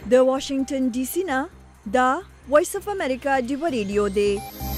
د واشنگټن ډي سي نه دا وایس اف امریکا ډیو ریډیو دی.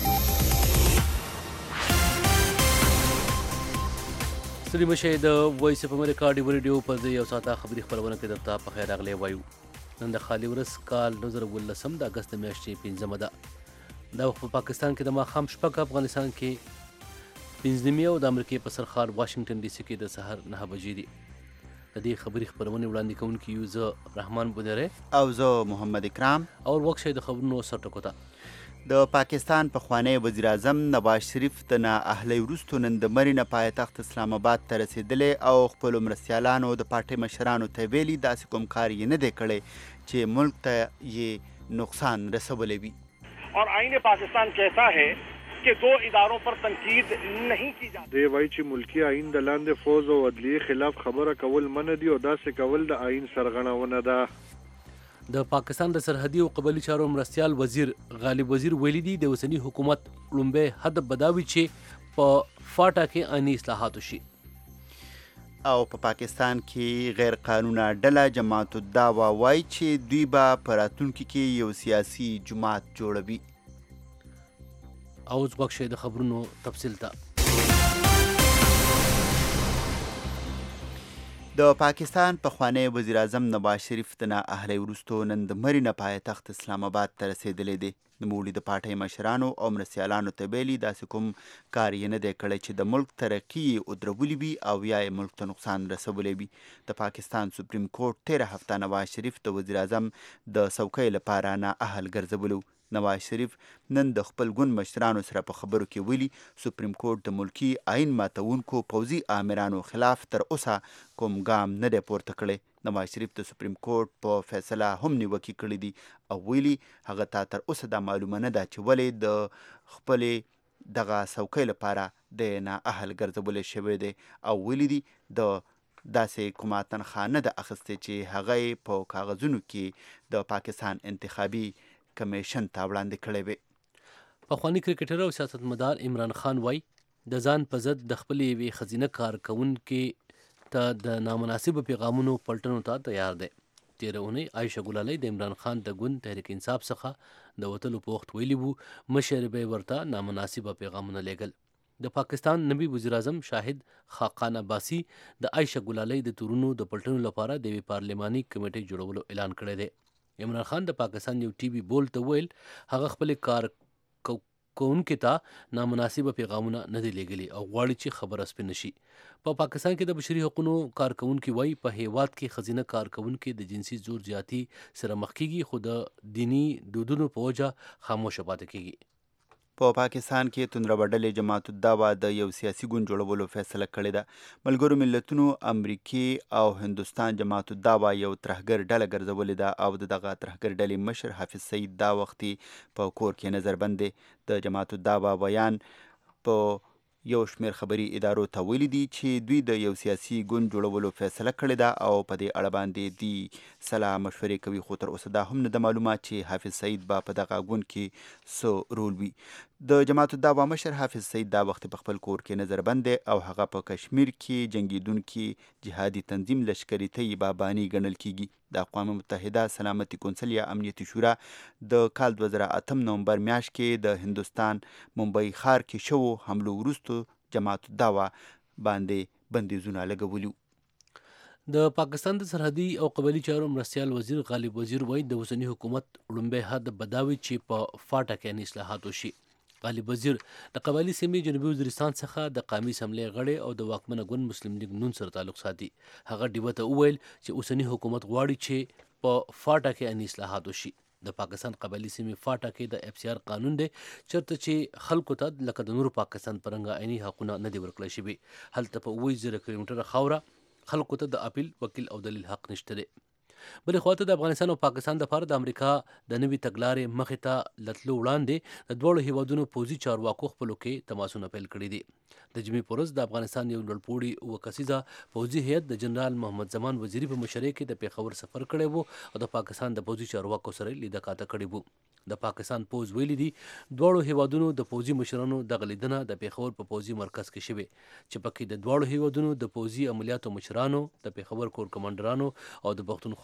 ستړي مشه د وایس اف امریکا ډیو ریډیو په یو ساعته خبري خبرونه کې درته په خیر راغلی وایو. نن د خالي ورځ کال 2019 د اگست میاشتې 5 ده. دا وخت په پاکستان کې د ماښام شپږ، افغانستان کې 5 او د امریکې په سر ښار واشنگټن ډي سي کې د سحر 9 بجې دي. د دې خبري خبرونه وړاندې کوونکي یو زه رحمان بونیری او زه محمد اکرام. او وخت د خبرونو سرټکو ته د پاکستان پخوانی وزیر اعظم نواز شریف د نااهلۍ وروسته نن د مرینه پایتخت اسلام آباد ته رسېدلی او خپلو مرستیالانو د پارټۍ مشرانو ته ویلي داسې کوم کار یې نه دی کړی چې ملک ته یې نقصان رسولی وي. और आईन पाकिस्तान कहता है कि दो इदारों पर तनकीद नहीं की जाती. دی وایي چې ملکی آئین د لاندې فوز او عدلیې خلاف خبره کول منع دي او داسې کول د آئین سرغړونه ده. د پاکستان د سرحدي او قبلي چارو مرستیال وزیر غالب وزیر ویلي دي د اوسني حکومت لومبی هدف بداوي چې په فاټا کې آئیني اصلاحات وشي. او په پاکستان کې غیر قانونه ډله جماعت الدعوه وایي چې دوی به په راتلونکي کې یو سیاسي جماعت جوړوي. او اوس وخت د خبرونو تفصیل ته. د پاکستان پخوانی وزیر اعظم نواز شریف د نااهلۍ وروسته نن د مرینه پایتخت اسلام آباد ته رسېدلی دی. نوموړي د پارټۍ مشرانو او مرستیالانو ته ویلي داسې کوم کار یې نه دی کړی چې د ملک ترقي یې ودرولي وي او یا یې ملک ته نقصان رسولی وي. د پاکستان سپریم کورټ 13 هفته نواز شریف د وزیر اعظم د څوکۍ لپاره نااهل ګرځولو. نواز شریف نن د خپل ګوند مشرانو سره په خبرو کې ویلي سپریم کورټ د ملکی آئین ماتونکو پوځي آمرانو خلاف تر اوسه کوم ګام نه دی پورته کړی. نواز شریف د سپریم کورټ په فیصله هم نیوکې کړې دي او ویلي هغه ته تر اوسه دا معلومه نه ده چې ولې د خپلې دغه څوکۍ لپاره د نااهل ګرځولی شوی دی او ویلي دي د داسې کومه تنخواه نه ده اخیستې چې هغه یې په کاغذونو کې د پاکستان انتخابي کمیشن ته وړاندې کړی وي. پخوانی کرکټر او سیاستمدار عمران خان وای د ځان په ضد د خپلې یوې ښځینه کارکوونکې ته د نامناسبو پیغامونو پلټنو ته تیار دی. تېره اونۍ عایشه ګلالۍ د عمران خان د ګوند تحریک انصاف څخه د وتلو په وخت ویلي وو مشر به یې ورته نامناسبه پیغامونه لیږل. د پاکستان نوي وزیر اعظم شاهد خاقان عباسي د عایشه ګلالۍ د تورونو د پلټنو لپاره د یوې پارلماني کمیټې جوړولو اعلان کړی دی. عمران خان د پاکستان یو ټي وي بول ته ویل هغه خپل کار کوونکو ته نامناسبه پیغامونه نه دی لیږلي او غواړي چې خبره سپین شي. په پاکستان کې د بشري حقوقو کارکونکي وایي په هیواد کې ښځینه کارکونکي د جنسي زور زیاتی سره مخ کیږي خو د دینی دودونو په وجه خاموشه پاتې کیږي. په پاکستان کې توندربه ډلې جماعت الدعوه د یو سیاسي ګوند جوړولو فیصله کړې ده. ملګرو ملتونو امریکې او هندوستان جماعت الدعوه یو ترهګر ډله ګرځولې ده او دغه ترهګر ډلې مشر حافظ سعید دا وختي په کور کې نظربند دی. د جماعت الدعوه بیان په یو شمېر خبري ادارو ته ویلي دي چې دوی د یو سیاسي ګوند جوړولو فیصله کړې ده او په دې اړه باندې دوی سلا مشورې کوي خو تر اوسه دا هم نه ده معلومه چې حافظ سعید به په دغه ګوند کې څه رول وي. د جماعت الدعوه مشر حافظ سعید دا وخت په خپل کور کې نظربند دی او هغه په کشمیر کې جنگیدونکي جهادي تنظیم لشکري طیبه بانی ګڼل کیږي. د اقوام متحده سلامتي کونسل یا امنیتي شورا د کال 2008 نومبر میاشت کې د هندوستان ممبئی ښار کې شوو حملو وروسته جماعت الدعوه باندې بندیزونه لګولي. د پاکستان د سرحدي او قبلي چارو مرستیال وزیر غالب وزیر وایي د اوسني حکومت لومبی هدف بداوي چې په فاټا کې اصلاحات وشي. غالب وزیر د قبایلي سیمې جنوبي وزیرستان څخه د قومي اسمبلۍ غړی او د واکمنه ګوند مسلم لیگ نون سره تعلق ساتي. هغه ډیوه ته وویل چې اوسني حکومت غواړي چې په فاټا کې اصلاحات وشي. د پاکستان قبایلي سیمې فاټا کې د اف سی آر قانون دی چېرته چې خلکو ته لکه د نورو پاکستان پرنګه عیني حقونه نه دي ورکړی شوي. هلته په 20,000 کیلومتره خاوره خلکو ته د اپیل وکیل او دلیل حق نشته دی. بلې خواته د افغانستان او پاکستان لپاره د امریکا د نوي تګلارې مخې ته لتلو وړاندې د دواړو هیوادونو پوځي چارواکو خپلو کې تماسونه پیل کړي دي. د جمعې په ورځ د افغانستان یو لوړپوړي اوه کسیزه پوځي هیئت د جنرال محمد زمان وزیري په مشرۍ کې د پیښور سفر کړی و او د پاکستان د پوځي چارواکو سره لیده کاته کړې وو. د پاکستان پوځ ویلي دي دواړو هیوادونو د پوځي مشرانو دغه لیدنه د پیښور په پوځي مرکز کې شوې چې پکې د دواړو هیوادونو د پوځي عملیاتو مشرانو، د پیښور کور کمانډرانو او د پښتونخوا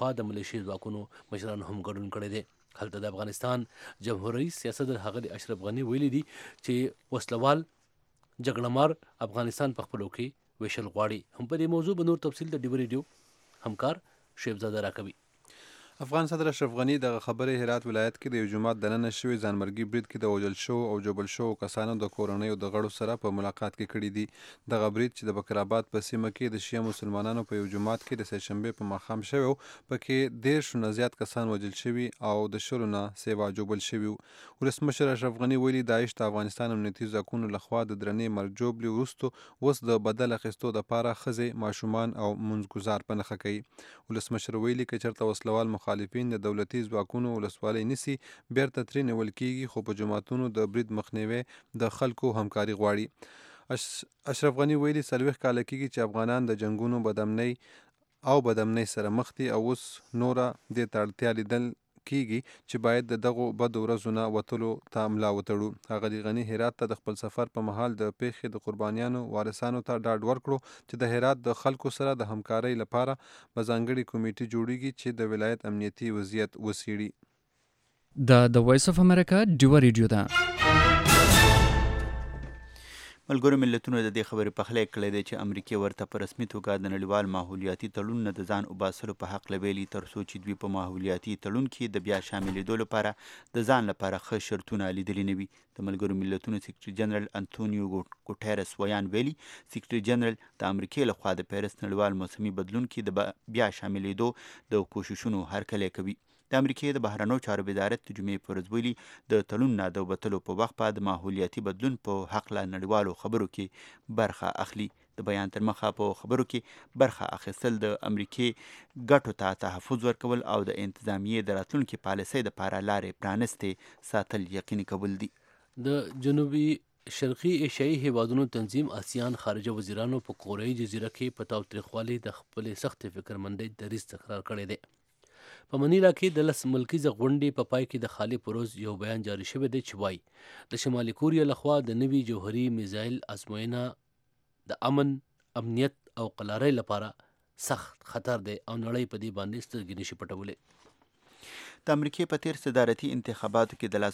خوا د ملیشي ځواکونو مشرانو هم ګډون کړی دی. هلته د افغانستان جمهور رئیس سیاستدار ښاغلي اشرف غني ویلي دي چې وسلوال جګړهمار افغانستان په خپلو کې ویشل غواړي. هم په دې موضوع به نور تفصیل د ډیو ریډیو همکار شیبزاده راکوي. افغان صدر اشرف غني دغه خبرې هرات ولایت کې د یو جومات دننه شوي ځانمرګي برید کې د وژل شوو او جوبل شوو کسانو د کورنیو د غړو سره په ملاقات کې کړي دي. دغه برید چې د بکرآباد په سیمه کې د شیعه مسلمانانو په یو جومات کې د سهشنبې په ماښام شوی و، پکې 10 نه زیات کسان وژل شوي او د 10 نه سیوا جوبل شوي وو. ولسمشر اشرف غني ویلي داعش د افغانستان امنیتي ځواکونو لخوا د درنې مرګ جوبلې وروسته اوس د بدل اخیستو دپاره ښځې، ماشومان او منځګزار په نښه کوي. ولسمشر ویلي که چېرته وسلوال مخالفین د دولتي ځواکونو ولسوالۍ نیسي بیرته ترې نیول کیږي، خو په جوماتونو د برید مخنیوی د خلکو همکاري غواړي. اشرف غني ویلي 40 کاله کیږي چې افغانان د جنګونو بدامنۍ سره مخ دي او اوس نوره دې ته اړتیا لیدل کیږي چې باید د دغو بدو ورځو نه وتلو ته ملا وتړو. ښاغلي غني هرات ته د خپل سفر په مهال د پیښې د قربانیانو وارثانو ته ډاډ ورکړو چې د هرات د خلکو سره د همکارۍ لپاره به ځانګړې کمیټې جوړیږي چې د ولایت امنیتي وضعیت وڅیړي. د وایس اف امریکا ډیو ریډیو ده. ملګرو ملتونو د دې خبرې پخلی کړی دی چې امریکې ورته په رسمي توګه د نړیوال ماحولیاتي تړون نه د ځان وباسلو په هکله ویلي، تر څو چې دوی په ماحولیاتي تړون کې د بیا شاملېدو لپاره د ځان لپاره ښه شرطونه لیدلي نه وي. د ملګرو ملتونو سیکرټري جنرال انتونیو ګوټیرس ویان ویلي سیکرټري جنرال د امریکې لخوا د پیرس نړیوال موسمي بدلون کې د بیا شاملېدو د کوششونو هرکلی کوي. د امریکې د بهرنیو چارو وزارت د جمعې په ورځ ویلي د تړون نه د وتلو په وخت به د ماحولیاتي بدلون په هکله نړیوالو خبرو کې برخه اخلي. د بیان تر مخه په خبرو کې برخه اخیستل د امریکې ګټو ته تحفظ ورکول او د انتظامیې د راتلونکي پالیسۍ دپاره لارې پرانستې ساتل یقیني کول دي. د جنوبي شرقي ایشیایي هیوادونو تنظیم آسیان خارجه وزیرانو په کوریايي جزیره کې په تاوتریخوالي د خپلې سختې فکرمندۍ دریځ تکرار کړی دی. په منیلا کې د 10 ملکیزه غونډې په پای کې د خالي پروز یو بیان جاری شوی دی چې وایي د شمالي کوریا لخوا د نوي جوهري میزایل ازموینه د امنیت او قلارۍ لپاره سخت خطر دی او نړۍ په دې باندې سترګې نشي پټولی. د امریکې په تیر صدارتي انتخاباتو کې د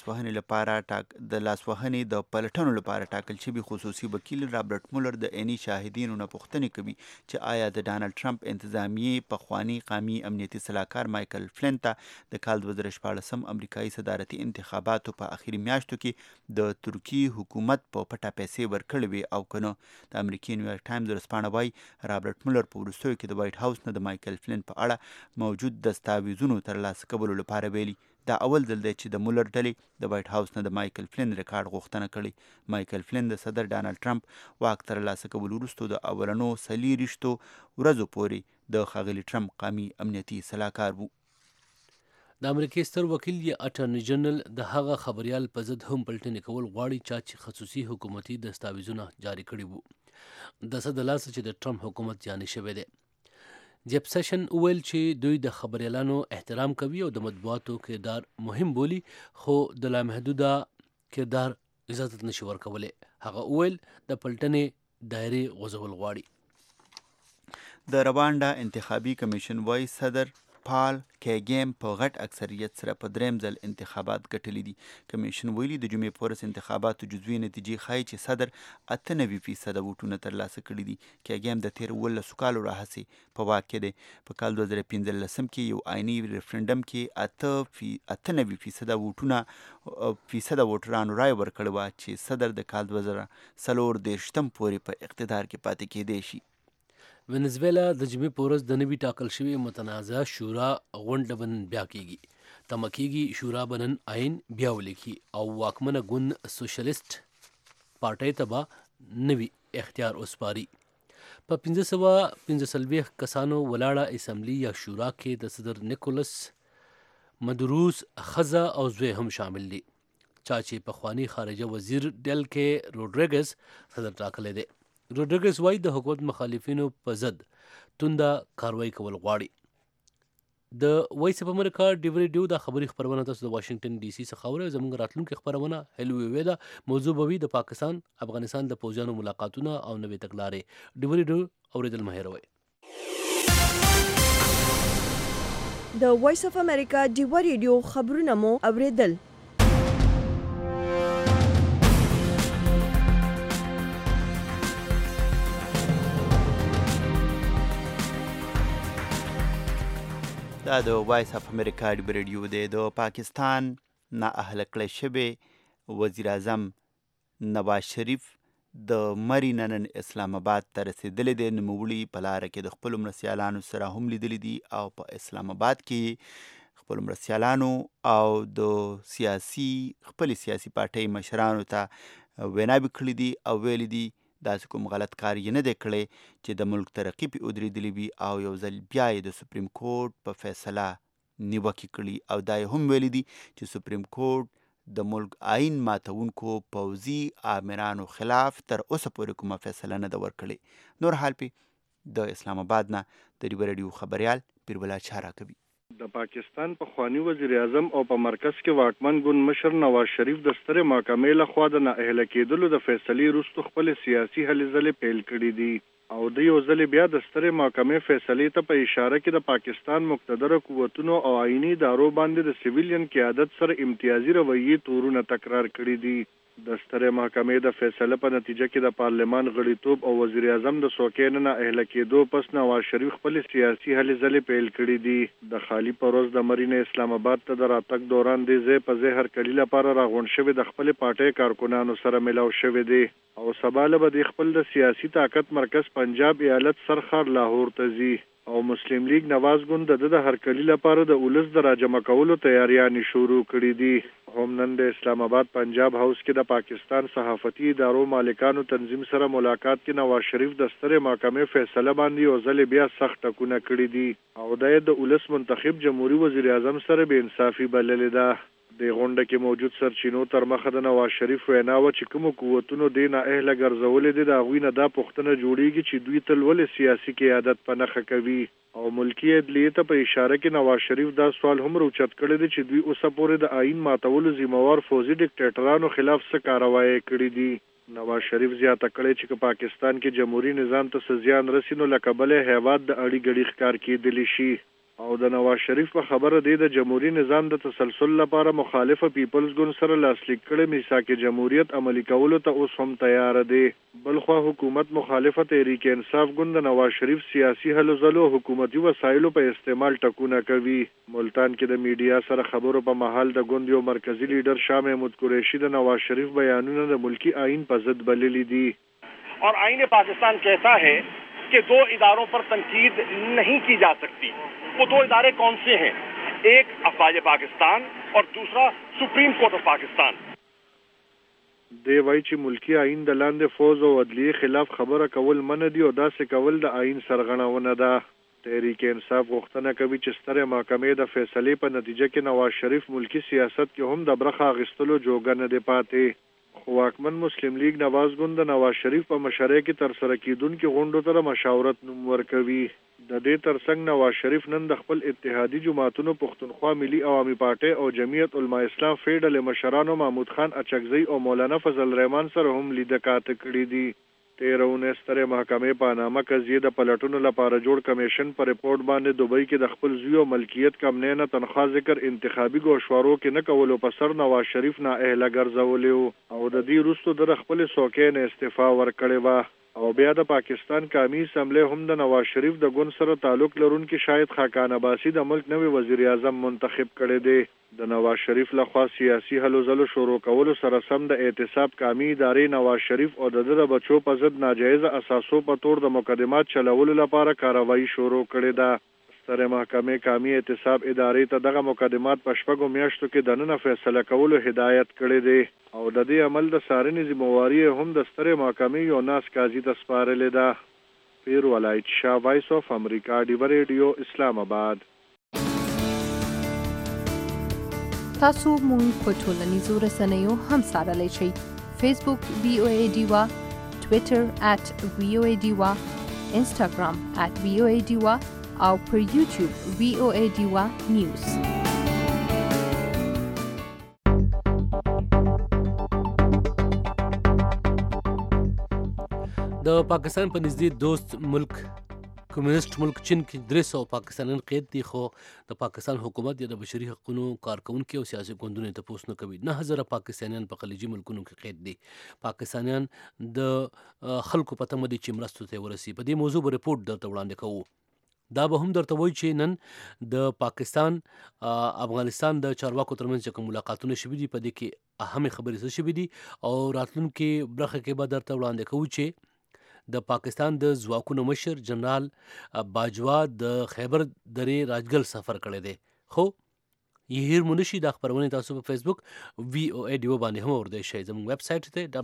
لاسوهنې د پلټنو لپاره ټاکل شوي خصوصي وکیل رابرټ مولر د عیني شاهدینو نه پوښتنې کوي چې آیا د ډانلډ ټرمپ انتظامیې پخواني قومي امنیتي سلاکار مایکل فلین ته د کال 2014 امریکایي صدارتي انتخاباتو په اخري میاشتو کې د ترکي حکومت په پټه پیسې ورکړې وي او که نه. د امریکې نیویارک ټایمز ورځپاڼه وایي رابرټ مولر په وروستیو کې د وایټ هاوس نه د مایکل فلین په اړه موجود دستاویزونو ترلاسه کولو لپاره ویلي دا اول ځل دی چې د مولر ډلې د وایټ هاوس نه د مایکل فلین ریکارډ غوښتنه کړې. مایکل فلین د صدر ډانلډ ټرمپ واک ترلاسه کولو وروسته د اولنو 40 ورځو پورې د ښاغلي ټرمپ قومي امنیتي سلاکار و. د امریکې ستر وکیل یا اټرنی جنرال د هغه خبریال په ضد هم پلټنې کول غواړي چې خصوصي حکومتي دستاویزونه جاری کړي وو. د څه د لاسه چې د ټرمپ حکومت جاني شوی دی. جیف سیشن ویل چې دوی د خبریالانو احترام کوي او د مطبوعاتو کردار مهم بولي، خو د لامحدوده کردار اجازه نشي ورکولی. هغه ویل د پلټنې دایرې غځول غواړي. د روانډا انتخابي کمیشن وایي صدر پال کیګیم په غټ اکثریت سره په دریم ځل انتخابات ګټلي دي. کمیشن ویلي د جمعې په ورځ انتخاباتو جزوي نتیجې ښایي چې صدر 98% ووټونه ترلاسه کړي دي. کیګیم د تیر 18 کالو راهیسې په واک کې دی. په کال 2015 کې یو آئیني ریفرنډم کې 98% ووټرانو رای ورکړې وه چې صدر د کال 2024 پورې په اقتدار کې پاتې کېدی شي. وینزویلا د جمعې په ورځ د نوي ټاکل شوي متنازعه شورا غونډه به نن بیا کیږي. تمه کیږي شورا به نن آئین بیا ولیکي او واکمنه ګوند سوشلیست پارټۍ ته به نوي اختیار وسپاري. په 1545 کسانو ولاړه اسمبلی یا شورا کې د صدر نیکولس مدروس ښځه او زوی هم شامل دي، چا چې پخوانی خارجه وزیر ډیل کې روډریګز صدر ټاکلی دی. روډریګز وایي د حکومت مخالفینو په ضد تونده کاروایی کول غواړي. د وایس اف امریکا ډیو ریډیو دا خبري خبرونه تاسو د واشنگټن ډي سي څخه اورئ. زموږ راتلونکي خبرونه هلو وی دا موضوع به وي د پاکستان افغانستان د پوځیانو ملاقاتونه او نوې تګلارې. ډیو ریډیو اوریدل مه هېروئ. د وایس اف امریکا ډیوا ریډیو خبرونه مو اوریدل. دا د وایس اف امریکا ډیوا ریډیو دی. د پاکستان نا اهل کړی شوی وزیر اعظم نواز شریف د مري نن اسلام آباد ته رسېدلی دی. نوموړي په لاره کې د خپلو مرستیالانو سره هم لیدلی دي او په اسلام آباد کې خپلو مرستیالانو او د خپلې سیاسي پارټۍ مشرانو ته ویناوې کړي دي او ویلي دي داسې کوم غلط کار یې نه دی کړی چې د ملک ترقي پې ودرېدلی وي او یو ځل بیا یې د سپریم کورټ په فیصله نیوکې کړي او دا یې هم ویلي دي چې سپریم کورټ د ملک آئین ماتونکو پوځي آمرانو خلاف تر اوسه پورې کومه فیصله نه ده ورکړې. نور حال پې د اسلام آباد نه د ډیوا ریډیو خبریال پیربلا چا راکوي. د پاکستان پخوانی وزیر اعظم او په مرکز کې واکمن ګوند مشر نواز شریف د سترې محکمې لخوا د نااهله کېدلو د فیصلې وروسته خپلې سیاسي هلې ځلې پیل کړي دي او د یو ځل بیا د سترې محکمې فیصلې ته په اشاره کې د پاکستان مقتدره قوتونو او آئینی ادارو باندې د سیویلین قیادت سره امتیازي رویې تورونه تکرار کړي دي. د سترې محکمې د فیصله په نتیجه کې د پارلمان غړیتوب او وزیر اعظم د څوکۍ نه نااهله کېدو پس نواز شریف خپلې سیاسي هلې ځلې پیل کړي دي. د خالي پروز د مرینه اسلام آباد ته د راتګ دوران دی ځای په ځای هرکلي لپاره راغونډ شوي د خپلې پارټۍ کارکنانو سره ملاو شوي دي او سبا له به د خپل د سیاسي طاقت مرکز پنجاب ایالت سرخار لاهور ته ځي او مسلم لیگ نواز ګوند د هرکلي لپاره د اولس د راجمع کولو تیاریانې شروع کړي دي. هم نن د اسلام آباد پنجاب هاوس کې د پاکستان صحافتي ادارو مالکانو تنظیم سره ملاقات کې نواز شریف د سترې محکمې فیصله باندې یو ځل بیا سخت ټکونه کړي دي او د اولس منتخب جمهوریت وزیر اعظم سره بې انصافي بللې ده. د غونډه کې موجود سرچینو تر مخه د نواز شریف وینا وه چې کومو قوتونو دې نااهله ګرځولې دي د هغوی نه دا پوښتنه جوړیږي چې دوی تل ولې سیاسي قیادت په نښه کوي او ملکي عدلیې ته په اشاره کې نواز شریف دا سوال هم راوچت کړی دی چې دوی اوسه پورې د آئین ماتولو ذمهوار فوزي ډیکټیټرانو خلاف څه کاروایۍ کړي دي. نواز شریف زیاته کړی چې په پاکستان کې جمهوریت نظام ته څه زیان رسي نو له کبله هیواد د اړي ګړي ښکار کېدلی شي او د نواز شریف په خبره دی د جمهوریت نظام د تسلسل لپاره مخالفه پیپلز ګوند سره لاسلیک کړی میثاق جمهوریت عملي کولو ته اوس هم تیار دی. بلخوا حکومت مخالفه تحریک انصاف ګوند د نواز شریف سیاسي هلو ځلو حکومتي وسایلو په استعمال ټکونه کوي. ملتان کې د میډیا سره خبرو په محل د ګوند یو مرکزی لیډر شاه محمود قریشي د نواز شریف بیانونه د ملکی آئین په ضد بللی دي. और आईन पाकिस्तान कहता है कि दो इदारों पर तनकीद नहीं की जा सकती. वो दो इदारे कौन से हैं? एक अफवाज पाकिस्तान और दूसरा सुप्रीम कोर्ट ऑफ पाकिस्तान. دی وایي چې ملکی آئین د لاندې فوز او عدلیې خلاف خبره کول منع دي او داسې کول د آئین سرغړونه ده. تحریک انصاف غوښتنه کوي چې سترې محکمې د فیصلې په نتیجه کې نواز شریف ملکی سیاست کې هم د برخه اخیستلو جوګه نه دی پاتې. خو واکمن مسلم لیگ نواز ګوند د نواز شریف په مشرۍ کې ترسره کیدونکو غونډو ته مشاورت نوم ورکوي. د دې ترڅنګ نواز شریف نن د خپل اتحادي جماعتونو پښتونخوا ملي عوامي پارټۍ او جمعیت علما اسلام فیډل مشرانو محمود خان اچکزی او مولانا فضل الرحمن سره هم لیده کاته کړي دي. 13 سترې محکمې په نامه قضیې د پلټونو لپاره جوړ کمیشن په ریپورت باندې دوبۍ کې د خپل زوی او ملکیت کم نه تنخوا ذکر انتخابي گوشوارو کې نه کولو په سر نواز شریف نااهله ګرځولی او د دې وروسته د خپل څوکۍ نه استعفا ورکړې وه او بیا د پاکستان قومي اسمبلی هم د نواز شریف د ګوند سره تعلق لرونکي شاهد خاقان عباسی د ملک نوی وزیر اعظم منتخب کړی دی. د نواز شریف لخوا سیاسي هلو ځلو شروع کولو سره سم د اعتصاب قومي ادارې نواز شریف او د بچو په ضد ناجایزه اساسو په تور د مقدمات چلولو لپاره کاروایی شروع کړې ده. سترې محکمې قومي اعتصاب ادارې ته دغه مقدمات په 6 میاشتو کې دننه فیصله کولو هدایت کړی دی او د دې عمل د څارنې ذمہواري هم د سترې محکمې یو ناس قاضي ته سپارلې ده. پیر ولایت شاه، وایس اف امریکا، ډیوا ریډیو، اسلام آباد. تاسو مونږ په ټولنیزو رسنیو هم څارلی شئ. فیسبوک VOA ډیوا، ټویټر @VOA ډیوا، انسټاګرام @VOA ډیوا او پر یوټیوب VOA ډیوا نیوز. د پاکستان په نږدې دوست ملک کمیونست ملک چین کې 300 پاکستانیان قید دي، خو د پاکستان حکومت یا د بشري حقوقو کارکونکو او سیاسي ګوندونو تپوس نه کوي. 9000 پاکستانیان په خلیجي ملکونو کې قید دي. پاکستانیان د خلکو په تمه دي چې مرستو ته ورسي. په دې موضوع به رپورټ درته وړاندې کوو. دا به هم درته وایي چې نن د پاکستان افغانستان د چارواکو ترمنځ چې کوم ملاقاتونه شوي دي، په دې کې اهمې خبرې څه شوي دي، او راتلونکي برخه کې به درته وړاندې کوو چې د پاکستان د ځواکونو مشر جنرال باجوا د خیبر درې راجګل سفر کړی دی. خو یې هیر مو نشي. دا خپرونې تاسو په فیسبوک VOA ډیو باندې هم اوردی شئ. زموږ ویب سایټ ته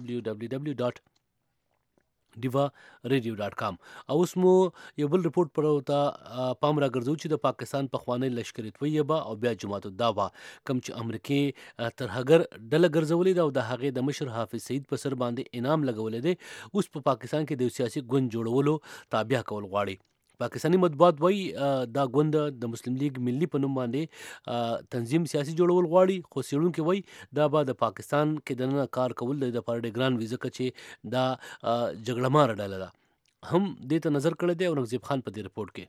www.divaradio.com. او اوس مو یو بل رپورټ پر ته پام راګرځو چې د پاکستان پخوانی لشکري طیبه او بیا جماعت الدعوه کوم چې امریکای ترهګر ډله ګرځولې ده او د هغې د مشر حافظ سعید په سر باندې انعام لګولې دی، اوس په پاکستان کې د سیاسي ګوند جوړولو تابع کول غواړي. پاکستانی مطبوعات وایي دا ګوند د مسلم لیگ ملی په نوم باندې تنظیم سیاسي جوړول غواړي، خو څېړونکي وایي دا به د پاکستان کې دننه کار کول د لپاره ډېر ګران وي، ځکه چې دا جګړه ماره ډله ده. هم دې ته نظر کړی دی اورنګزیب خان په دې رپورټ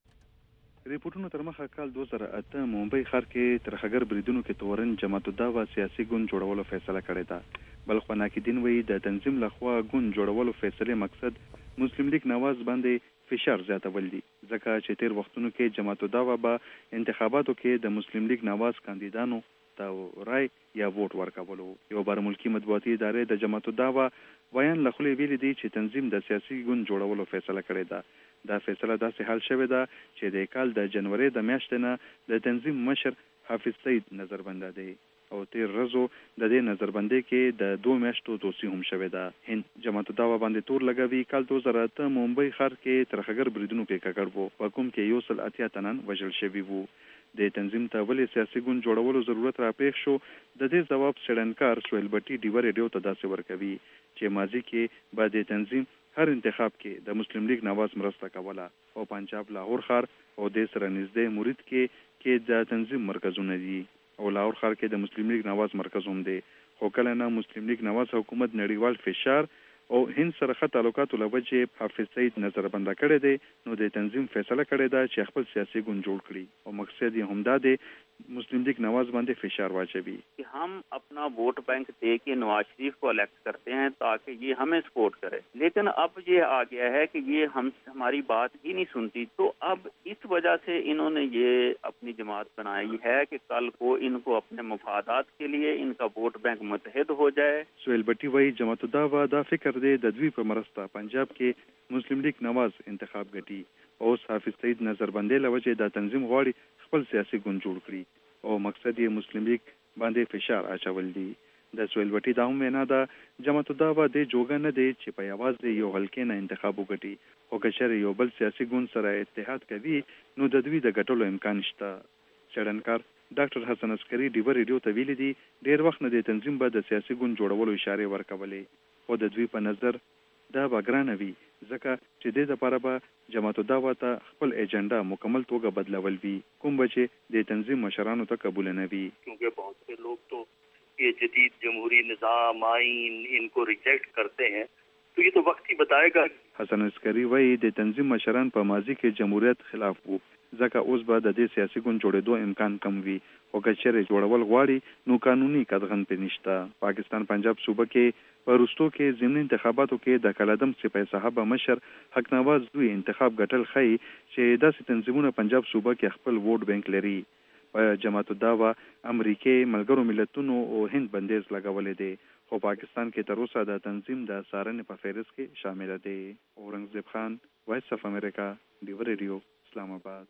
کې. ریپورټونو تر مخه کال 2008 ممبئی ښار کې ترهګر بریدونو کې تورن جماعت الدعوه سیاسي ګوند جوړولو فیصله کړې ده. بلخو ناقدین وایي د تنظیم لخوا ګوند جوړولو فیصلې مقصد مسلم لیگ نواز باندې فشار زیاتول دي، ځکه چې تیر وختونو کې جماعت الدعوه به انتخاباتو کې د مسلم لیگ نواز کاندیدانو ته رای یا ووټ ورکولو. یو بار ملکی مطبوعاتي ادارې د جماعت الدعوه بیان له خولې ویلي دي چې تنظیم د سیاسي ګوند جوړولو فیصله کړې ده. دا فیصله داسې حل شوې ده چې د کال د جنوري د میاشتې نه د تنظیم مشر حافظ سعید نظربنده دی او تیر ورځو د دې نظربندۍ کې د 2 میاشتو دوسي هم شوې ده. هند جماعت الدعوه باندې تور لګوي. کال 2008 ممبئی ښار کې ترهګر بریدونو کې ککړ وو، په کوم کې 180 تنان وژل شوي وو. د تنظیم ته ولې سیاسي ګوند جوړولو ضرورت راپېښ شو، د دې ځواب څېړنکار سویل بټي ډیوه ریډیو ته داسې ورکوي چې ماضي کې به د تنظیم هر انتخاب کې د مسلم لیگ نواز مرسته کوله او پنجاب لاهور ښار او د سره نږدې مرید کې د تنظیم مرکزونه دي او لاهور ښار کې د مسلم لیگ نواز مرکز هم دی. خو کله نه مسلم لیگ نواز حکومت نړیوال فشار او هند سره ښه تعلقاتو له وجې حافظ سعید نظربنده کړی دی، نو د تنظیم فیصله کړې ده چې خپل سیاسي ګوند جوړ کړي او مقصد یې همدا دی مسلم لیگ نواز باندې فشار واچوي کہ ہم اپنا ووٹ بینک دے کے نواز شریف کو الیکٹ کرتے ہیں تاکہ یہ ہمیں سپورٹ کرے، لیکن اب یہ آ گیا ہے کہ یہ ہماری بات ہی نہیں سنتی. تو اب اس وجہ سے انہوں نے یہ اپنی جماعت بنائی ہے کہ کل کو ان کو اپنے مفادات کے لیے ان کا ووٹ بینک متحد ہو جائے. سویل بٹی وایي جماعت الدعوه دا فکر دی د دوی په مرسته پنجاب کې مسلم لیگ نواز انتخاب ګټي. اوس حافظ سعید نظربندۍ له وجې دا تنظیم غواړي خپل سیاسي ګوند جوړ کړي او مقصد یې مسلم لیگ باندې فشار اچول دي. د سویل بټي دا هم وینا ده جماعت الدعوه د جوګه نه دی چې په یوازې یو حلقې نه انتخاب وګټي، خو که چېرې یو بل سیاسي ګوند سره اتحاد کوي نو د دوی د ګټلو امکان شته. څېړنکار ډاکټر حسن عسکري ډیوه ریډیو ته ویلي دي ډېر وخت نه د تنظیم به د سیاسي ګوند جوړولو اشارې ورکولې، خو د دوی په نظر دا به ګرانه وي ځکه چې دې دپاره به جماعت الدعوه ته خپل ایجنډا مکمل توګه بدلول وي، کوم به چې د تنظیم مشرانو ته قبول نه وي. کیونکہ بہت سے لوگ تو یہ جدید جمہوری نظام آئین ان کو ریجیکٹ کرتے ہیں، تو یہ تو وقت ہی بتائے گا. حسن عسکري وایي د تنظیم مشران په ماضي کې جمهوریت خلاف وو، ځکه اوس به د دې سیاسي ګوند جوړېدو امکان کم وي، او که چېرې جوړول غواړي نو قانوني قدغن پرې نشته. پاکستان پنجاب صوبه کې په وروستو کې ضمني انتخاباتو کې د کالعدم سپاه صحابه مشر حق نواز دوی انتخاب ګټل ښیي چې داسې تنظیمونه پنجاب صوبه کې خپل ووټ بینک لري. په جماعت الدعوه امریکې، ملګرو ملتونو او هند بندیز لګولی دی، خو پاکستان کې تر اوسه د تنظیم د څارنې په فهرست کې شامل دی. اورنګزیب خان، وایس اف امریکا، ډیوه ریډیو، اسلام آباد.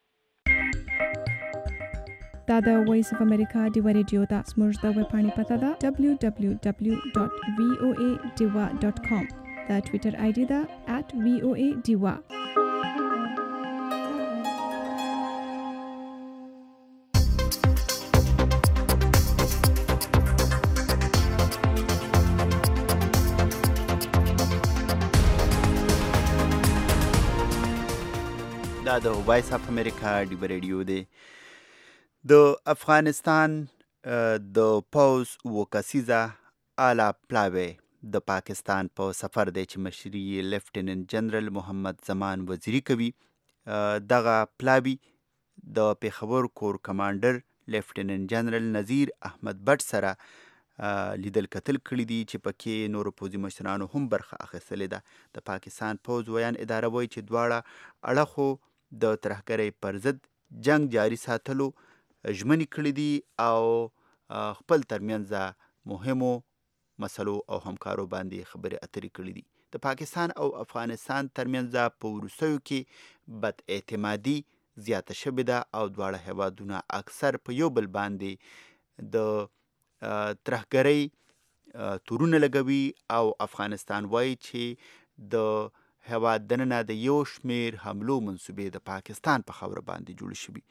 دا د وایس اف امریکا ډیوه ریډیو ده. زموږ د ویبپاڼې پته ده www.voadiva.com. د ټویټر آی ډي ده @voadiva. دا د وایس اف امریکا ډیوه ریډیو دی. د افغانستان د پوځ 2 کسیزه اعلی پلاوی د پاکستان په سفر دی چې مشري یې لیفټیننټ جنرال محمد زمان وزیری کوي. دغه پلاوي د پیښور کور کمانډر لیفټیننټ جنرال نذیر احمد بټ سره لیدل کتل کړي دي چې پکې نورو پوځي مشرانو هم برخه اخیستلې ده. د پاکستان پوځ ویان اداره وایي چې دواړه اړخو د ترهګرۍ پر ضد جنگ جاري ساتلو ژمنې کړي دي او خپل ترمنځ مهمو مسلو او همکارو باندې خبرې اترې کړي دي. د پاکستان او افغانستان ترمنځ په وروستیو کې بد اعتمادي زیاته شوې ده او دواړه هیوادونه اکثر په یو بل باندې د ترهګرۍ تورونه لګوي او افغانستان وایي چې د هیواد دننه د یو شمیر حملو منصوبې د پاکستان په خاوره باندې جوړ شوي.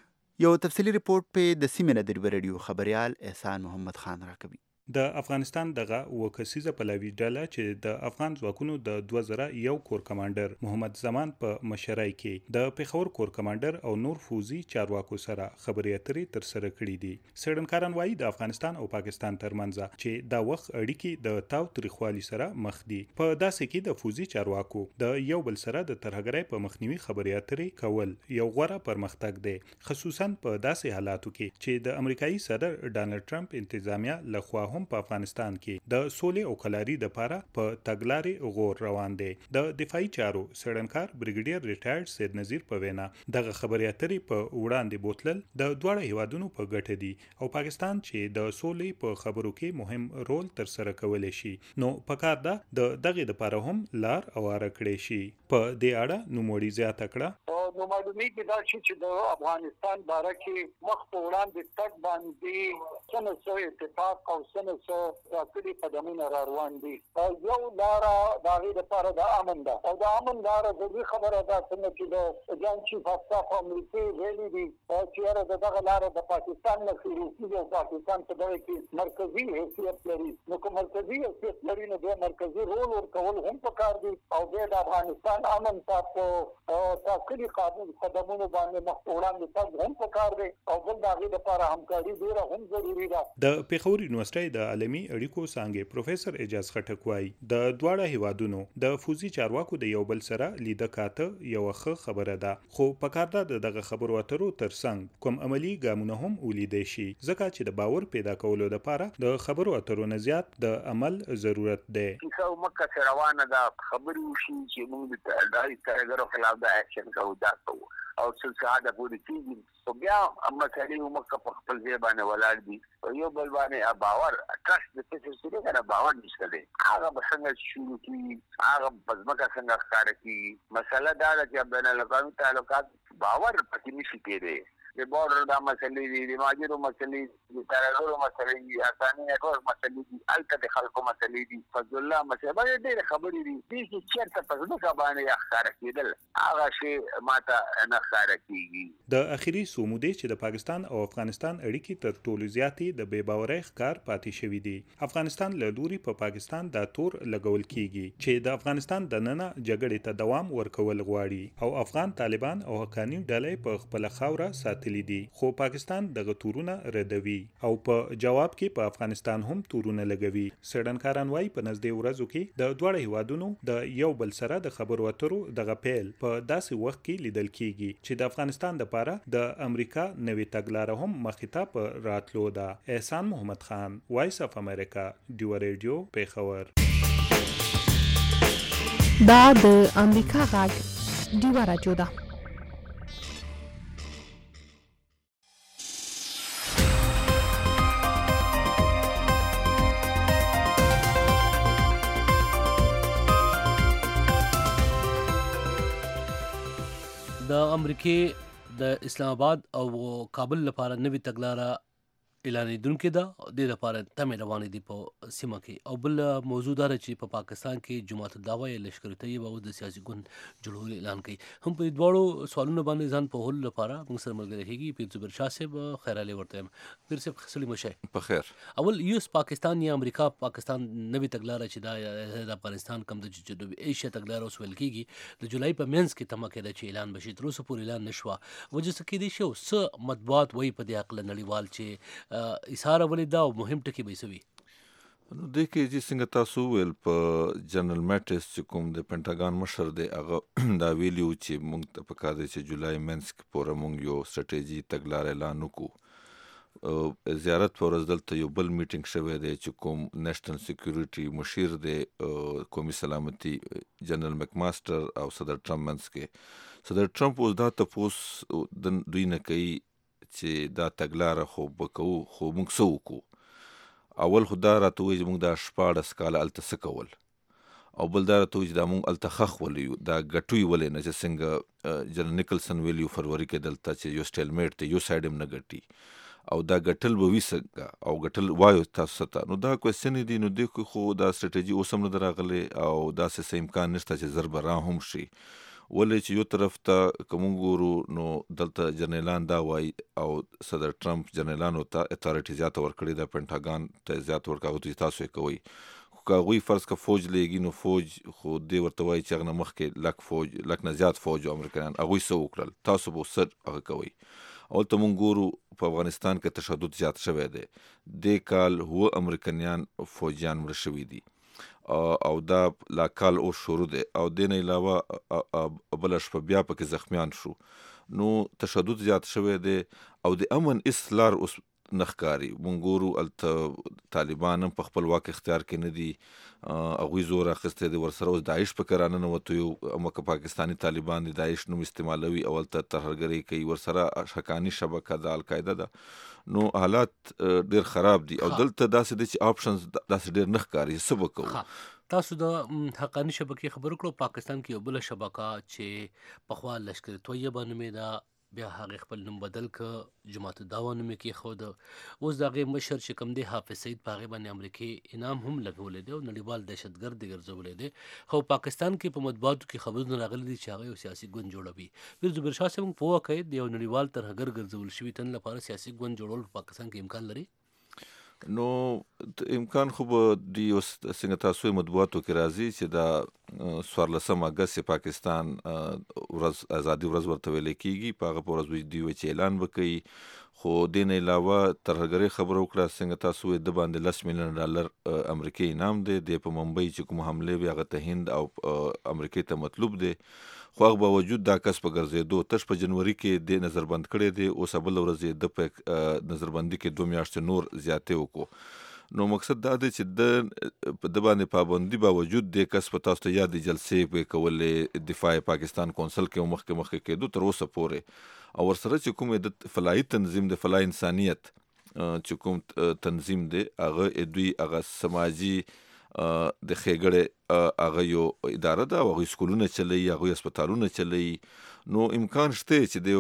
یو تفصیلي ریپورت په د سیمې نه د ریډیو خبریال احسان محمد خان راکوي. د افغانستان دغه وکسیزه پلاوی ډله چې د افغان ځواکونو د 2001 کور کمانډر محمد زمان په مشرۍ کې د پیښور کور کمانډر او نور فوزي چارواکو سره خبرې اترې تر سره کړې دي. څېړنکاران وایي د افغانستان او پاکستان ترمنځ چې دا وخت اړیکې د تاو تریخوالي سره مخ دي. په داسې کې د فوزي چارواکو د یو بل سره د ترهګرۍ په مخنیوي خبرې اترې کول یو غوره پرمختګ دی، خصوصا په داسې حالاتو کې چې د امریکایي صدر ډانلډ ټرمپ انتظامیه لخوا په افغانستان کې د سولې او کلاري د پاره په تګلارې غور روان دي. د دفاعي چارو څېړنکار بریګیډیر ریټایرډ سید نذیر په وینا دغه خبرې اترې په وړاندې بوتلل د دواړه هیوادونو په ګټه دي او پاکستان چې د سولې په خبرو کې مهم رول تر سره کولی شي نو پکار ده د دغه د پاره هم لار اواره کړي شي. په دې اړه نوموړي زیاته کړه نو معلومیږي دا چې د افغانستان باره کې مخ په وړاندې تګ باندې څنګه اتفاق او څنګه راکړي قدمونه را روان دي. یو لاره د هغې دپاره د امن ده او د امن لاره د دې خبره ده څنګه چې د جان چیف اف سټاف امریکې ویلي دي چې یاره د دغه لاره د پاکستان نه شروع کېږي او پاکستان په دغه کې مرکزي حیثیت لري. نو که مرکزي حیثیت لري نو بیا مرکزي رول ورکول هم پکار دي او بیا د افغانستان امن ته په ټاکلي قدمونو باندې مخ په وړاندې تګ هم پکار دی او بل د هغې دپاره همکاري ډېره هم ضروري ده. د پیښور یونیورسټۍ د عالمي اړیکو څانګې پروفیسور اعجاز خټک وایي د دواړه هیوادونو د فوزي چارواکو د یو بل سره لیده کاته یو ښه خبره ده، خو پکار ده دغه خبرو اترو ترڅنګ کوم عملی ګامونه هم ولیدای شي ځکه چې د باور پیدا کولو لپاره د خبرو اترو نه زیات د عمل ضرورت دی. کیسه مکه روانه ده، خبرې وشي چې موږ د ترهګرو خلاف د اکشن کوو دا کوو او څه ساده پورې کېږي خو بیا مسلې مکه په خپل ځای باندې ولاړ دي او یو بل باندې باور ټرست د څه څه دی کنه باور نشته دی. هغه به څنګه شروع کېږي، هغه په ځمکه څنګه ښکاره کېږي. مسله دا ده چې بین الاقوامي تعلقات باور پکې نشي کېدی. د بورډر دا مسلې دي، د مهاجرو مسلې دي، د ترهګرو مسلې دي، افغاني نیټورک مسلې دي، هلته د خلکو مسلې دي، فضل الله مسلې باندې ډېرې خبرې دي. دې چې چېرته په ځمکه باندې ښکاره کېدل هغه شی ماته نه ښکاره کېږي. د اخري څو مودې چې د پاکستان او افغانستان اړیکې تر ټولو زیاتې د بې باورۍ ښکار پاتې شوي دي. افغانستان له لوري په پاکستان دا تور لګول کېږي چې د افغانستان دننه جګړې ته دوام ورکول غواړي او افغان طالبان او حقاني ډلې په خپله خاوره ساتلي دي، خو پاکستان دغه تورونه ردوي او په جواب کې په افغانستان هم تورونه لګوي. څېړنکاران وایي په نږدې ورځو کې د دواړه هیوادونو د یو بل سره د خبرو اترو دغه پیل په داسې وخت کې لیدل کېږي چې د افغانستان دپاره د امریکا نوې تګلاره هم مخې ته په راتلو ده. احسان محمد خان، وایس اف امریکا، ډیو ریډیو، پیښور. دا د امریکا غږ ډیو راډیو ده. د امریکې د اسلام آباد او کابل لپاره نوې تګلاره اعلانېدونکې ده، د لپاره تمې روانې دي په سیمه کې. او بل موضوع دا چې په پاکستان کې جماعت الدعوه یا لشکر طیبه او د سیاسي ګوند جوړولو اعلان کوي. هم په دواړو سوالونو باندې ځان پوهولو لپاره موږ سره ملګری کېږي پیر زبیر شاه صاحب. خیر علي ورته یم. پیر صاحب سلیم شه په خیر. اول یو پاکستان یا امریکا پاکستان نوې تګلاره چې دا د افغانستان کم د جنوبي ایشیا تګلاره اوس ویل کېږي د جولای په منځ کې تمه کېده چې اعلان بشي، تر اوسه پورې اعلان نشوه. وجه څه کېدای شي او څه مطبوعات وایي په دې هکله نړیوال چې اظهار ولې دا او مهم ټکي به څه وي؟ نو دې کې چې څنګه تاسو ویل په جنرال میټس چې کوم د پینټاګان مشر دی هغه دا ویلیو چې موږ ته پکار دی چې جولای منځ کې پوره موږ یو سټریټیجي تګلار اعلان وکړو. زیارت پر ورځ دلته یو بل میټینګ شوی دی چې کوم نیشنل سکیورټي مشیر دی قومي سلامتي جنرال مکماستر او صدر ټرمپ منځ کې. صدر ټرمپ اوس دا تپوس دوی نه کوي چې دا تګلاره خو به کوو خو موږ څه وکړو. اول خو دا راته وایي چې موږ دا 14 کاله هلته څه کول، او بل دا راته وایي چې دا موږ هلته خښ ولې یو، دا ګټو یې ولې نه، چې څنګه جنرال نیکلسن ویلي یو فروری کې دلته چې یو سټیلمیټ دی، یو سایډ هم نه ګټي او دا ګټل به وي څنګه او ګټل وایو تاسو ته. نو دا کوېسچن دي. نو دې کې خو دا سټریټیجي اوس هم نه ده راغلی او داسې څه امکان نشته چې زر به را هم شي. ولې چې یو طرف ته که موږ ګورو نو دلته جنرالان دا وایي او صدر ټرمپ جنرالانو ته اتھارټي زیاته ورکړې ده، پینټاګان ته زیات ورکړه چې تاسو یې کوئ. خو که هغوی فرض که فوج لیږي نو فوج خو دې ورته وایي چې هغه نه مخکې لک نه زیات فوج او امریکایان هغوی څه وکړل، تاسو به څه هغه کوئ. اولته موږ ګورو په افغانستان کې تشدد زیات شوی دی. دې کال 7 امریکایان فوجیان مړه شوي دي او دا لا کال اوس شروع دی او دې نه علاوه بله شپه بیا پکې زخمیان شو. نو تشدد زیات شوی دی او د امن هېڅ لار اوس نه ښکاري. موږ ګورو هلته طالبان هم په خپل واک اختیار کې نه دي، هغوی زور اخیستی دی، ورسره اوس داعش پکې راننوتو، یو مکه پاکستاني طالبان دي داعش نوم استعمالوي او هلته ترهګرۍ کوي، ورسره حقاني شبکه د القاعده ده. نو حالات ډېر خراب دي او دلته داسې دی چې آپشنز داسې ډېر نه ښکاري، څه به کوو. تاسو د حقاني شبکې خبرو کړو. پاکستان کې یو بله شبکه چې پخوا لشکر طیبه نومېده، بیا هغې خپل نوم بدل که، جماعت الدعوه نوم یې کېښود. اوس د هغې مشر چې کوم دی حافظ سعید په هغې باندې امریکې انعام هم لګولی دی او نړیوال دهشتګرد یې ګرځولی دی. خو پاکستان کې په مطبوعاتو کې خبرونه راغلي دي چې هغه یو سیاسي ګوند جوړوي. پیر زبیر شاه صاحب موږ پوه کړئ د یو نړیوال ترهګر ګرځول شوي تن لپاره سیاسي ګوند جوړول په پاکستان کې امکان لري؟ نو امکان خو به د اوس څنګه تاسو مطبوعاتو کې راځي چې دا 14 اګست پاکستان ورځ ازادي ورځ ورته ویل کېږي، په هغه په ورځ دوی چې اعلان وکړي. خو دې نه علاوه ترهګرۍ خبره وکړه، څنګه تاسو وایي د باندې $10 میلیون امریکایي انعام دی. د په ممبۍ چې کوم حملې وي هغه ته هند او امریکې ته مطلوب دی. خو هغه باوجود دا کس په ګرځېدو تش په جنوري کې د نظربند کړی دی. اوس بله ورځ یې د په نظربندي کې 2 میاشتې نور زیاتې وکړو. نو مقصد دا دی چې د باندې پابندي باوجود د کس په تاسو ته یاد جلسې په کولې دفاع پاکستان کونسل کې مخکې کېدو تر اوسه پورې، او ورسره چې کوم د فلاحي تنظیم د فلاح انسانیت چې کوم تنظیم دی هغه دوی هغه سماجي د ښېګړې هغه یو اداره ده او هغوی سکولونه چلوي، هغوی هسپتالونه چلوي. نو امکان شته چې د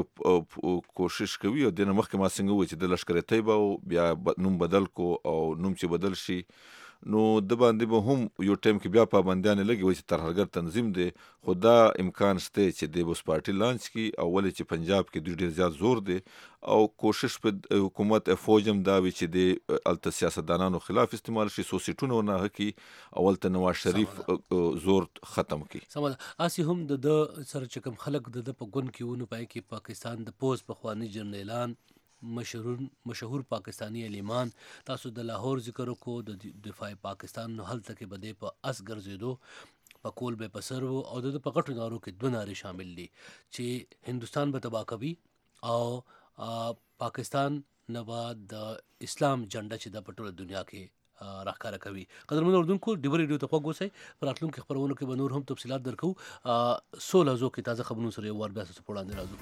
کوشش کوي او دې نه مخکې ما څنګه وویل چې د لشکر طیبه او بیا نوم بدل کو او نوم چې بدل شي نو د باندې به هم یو ټایم کې بیا پابندیانې لګي وایي چې ترهګر تنظیم دی. خو دا امکان شته چې د اوس پارټي لانچ کړي او ولې چې پنجاب کې دوی ډېر زیات زور دی او کوشش په حکومت فوج هم دا وي چې د هلته سیاستدانانو خلاف استعمال شي، څو سیټونه ورنه کړي او هلته نواز شریف زور ختم کړي. سمه ده. هسې هم د سره چې کوم خلک د په ګوند کې ونو پای کې پاکستان د پوز پخواني جنرالان مشهور پاکستانی علیمان، تاسو د لاهور ذکر وکړو، د دفاع پاکستان نو هلته کې به دی په اس ګرځېدو، په کول به په سر و او د په غټو نارو کې 2 نارې شامل دي چې هندوستان به تباه کوي او پاکستان نه به د اسلام جنډه چې د په ټوله دنیا کې راښکاره کوي. قدرمنو اردوونکو ډیور ریډیو ته غوږ اوسئ. په راتلونکي خپرونو کې به نور هم تفصیلات درکوو. څو لحظو کې تازه خبرونو سره یو وار بیا ستاسو په وړاندې راځو.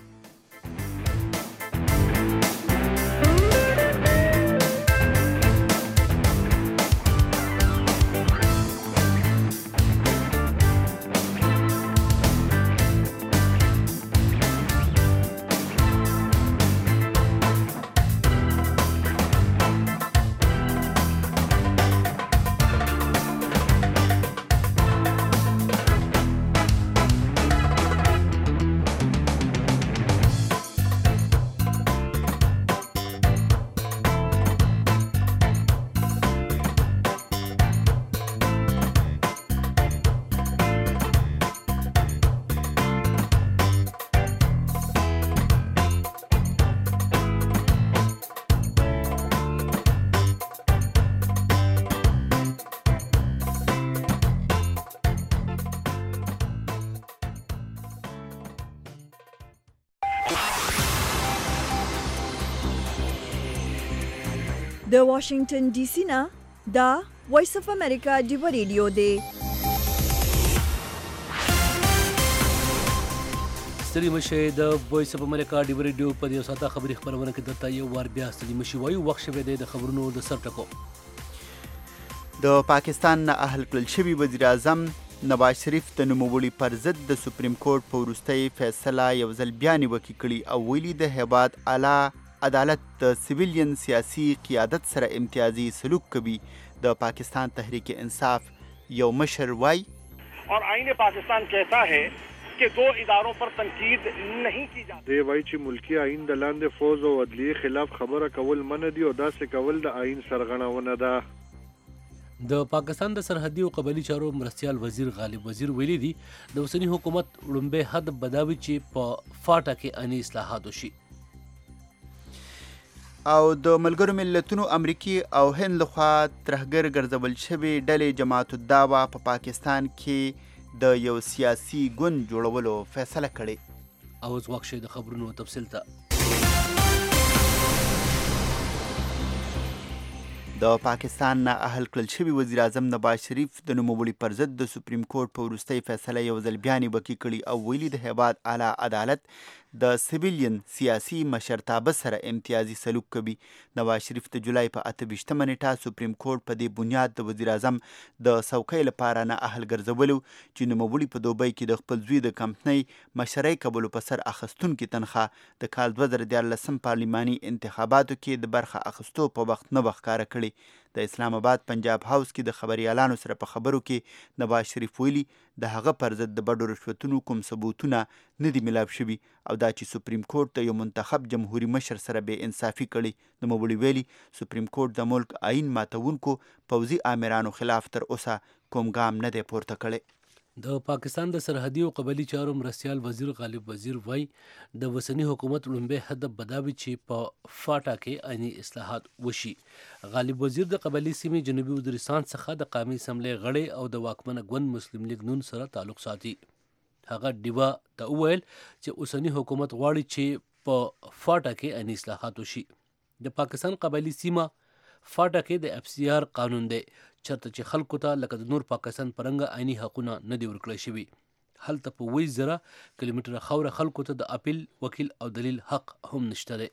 د واشنگټن ډي سي نه دا وایس اف امریکا ډیو ریډیو دی. ستړي مشه د وایس اف امریکا ډیو ریډیو په یو ساعته خبري خبرونه کې درته یو وار بیا ستړي مشي وایو. وخت شوی دی د خبرونو د سر ټکو. د پاکستان نه اهل کړل شوي وزیر اعظم نواز شریف د نوموړي پر ضد د سپریم کورټ په وروستۍ فیصله یو ځل بیا نیوکې کړي او ویلي د هیواد اعلی عدالت د سیویلین سیاسي قیادت سره امتیازي سلوک کوي. د پاکستان تحریک انصاف یو مشر وای اور آئین پاکستان کہتا ہے کہ دو اداروں پر تنقید نہیں کی جاتی. دی وای چې ملکی آئین د لاندې فوز او عدلیه خلاف خبره کول منع دي او داسې کول د آئین سرغړونه ده. د پاکستان د سرحدي او قبلي چارو مرستیال وزیر غالب وزیر ویلي دي د اوسني حکومت وړاندې حد بداوي چې په فاټا کې اني اصلاحات وشي. او د ملګرو ملتونو امریکي او هند لخوا ترهګر ګرځول شوي ډلې جماعت الدعوه په پاکستان کې د یو سیاسي ګوند جوړولو فیصله کړې. اوس وخت شي د خبرونو تفصیل ته. د پاکستان نه اهل کړل شوي وزیر اعظم نواز شریف د نوموړي پر ضد د سپریم کورټ په وروستۍ فیصله یو ځل بیا نیوکې کړي او ویلي د هیواد اعلی عدالت د سیویلین سیاسي مشرتابه سره امتیازي سلوک کوي. نواز شریف د جولای په 28مه نیټه سپریم کورټ په دې بنیاد د وزیر اعظم د څوکۍ لپاره نه اهل ګرځولو چې نوموړي په دوبۍ کې د خپل زوی د کمپنۍ مشرۍ کولو په سر اخیستونکي تنخواه د کال 2014 پارلماني انتخاباتو کې د برخه اخیستو په وخت نه ښکاره کړي. د اسلام آباد پنجاب هاوس کې د خبريالانو سره په خبرو کې نواز شریف ویلي د هغه پر ضد د بډو رشوتونو کوم ثبوتونه نه دي ملاب شوي او دا چې سپریم کورټ د یو منتخب جمهوریت مشر سره بې انصافي کړي. نوموړي ویلي سپریم کورټ د ملک آئین ماتونکو پوځي آمرانو خلاف تر اوسه کوم ګام نه دی پورته کړی. د پاکستان د سرحدي او قبلي چارو مرستیال وزیر غالب وزیر وای د وسنی حکومت لومبه هدف بداوي چې په فاټا کې عیني اصلاحات وشي. غالب وزیر د قبلي سیمې جنوبي وزیرستان څخه د قومي اسمبلی غړی او د واکمنه ګوند مسلم لیگ نون سره تعلق ساتي. هغه ډیوا ته وویل چې اوسنی حکومت غواړي چې په فاټا کې عیني اصلاحات وشي. د پاکستان قبلي سیمه فاټا کې د اف سی آر قانون دی چرته چې خلکو ته لکه د نور پاکستان پرنګه عیني حقونه نه دی ورکړی شوي. هلته په 20,000 کیلومتره خاوره خلکو ته د اپیل وکیل او دلیل حق هم نشته دی.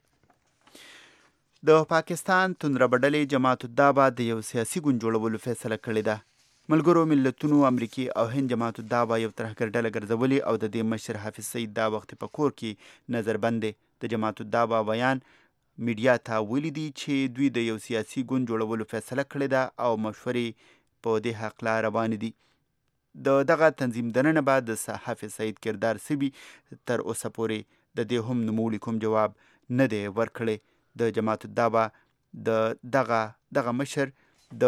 د پاکستان توندربډلې جماعت الدعوه د یو سیاسي ګوند جوړولو فیصله کړې ده. ملګرو ملتونو امریکي او هند جماعت الدعوه یو ترهګر ډله ګرځولې او د دې مشر حافظ سعید دا وخت په کور کې نظربند دی. د جماعت الدعوه بیان میډیا ته ویلي دي چې دوی د یو سیاسي ګوند جوړولو فیصله کړې ده او مشورې په دې حقله روانې دي. د دغه تنظیم دننه بعد د حافظ سعید کردار سوي تر اوسه پورې د دې هم نوموړي کوم جواب نه دی ورکړی. د جماعت الدعوه د دغه مشر د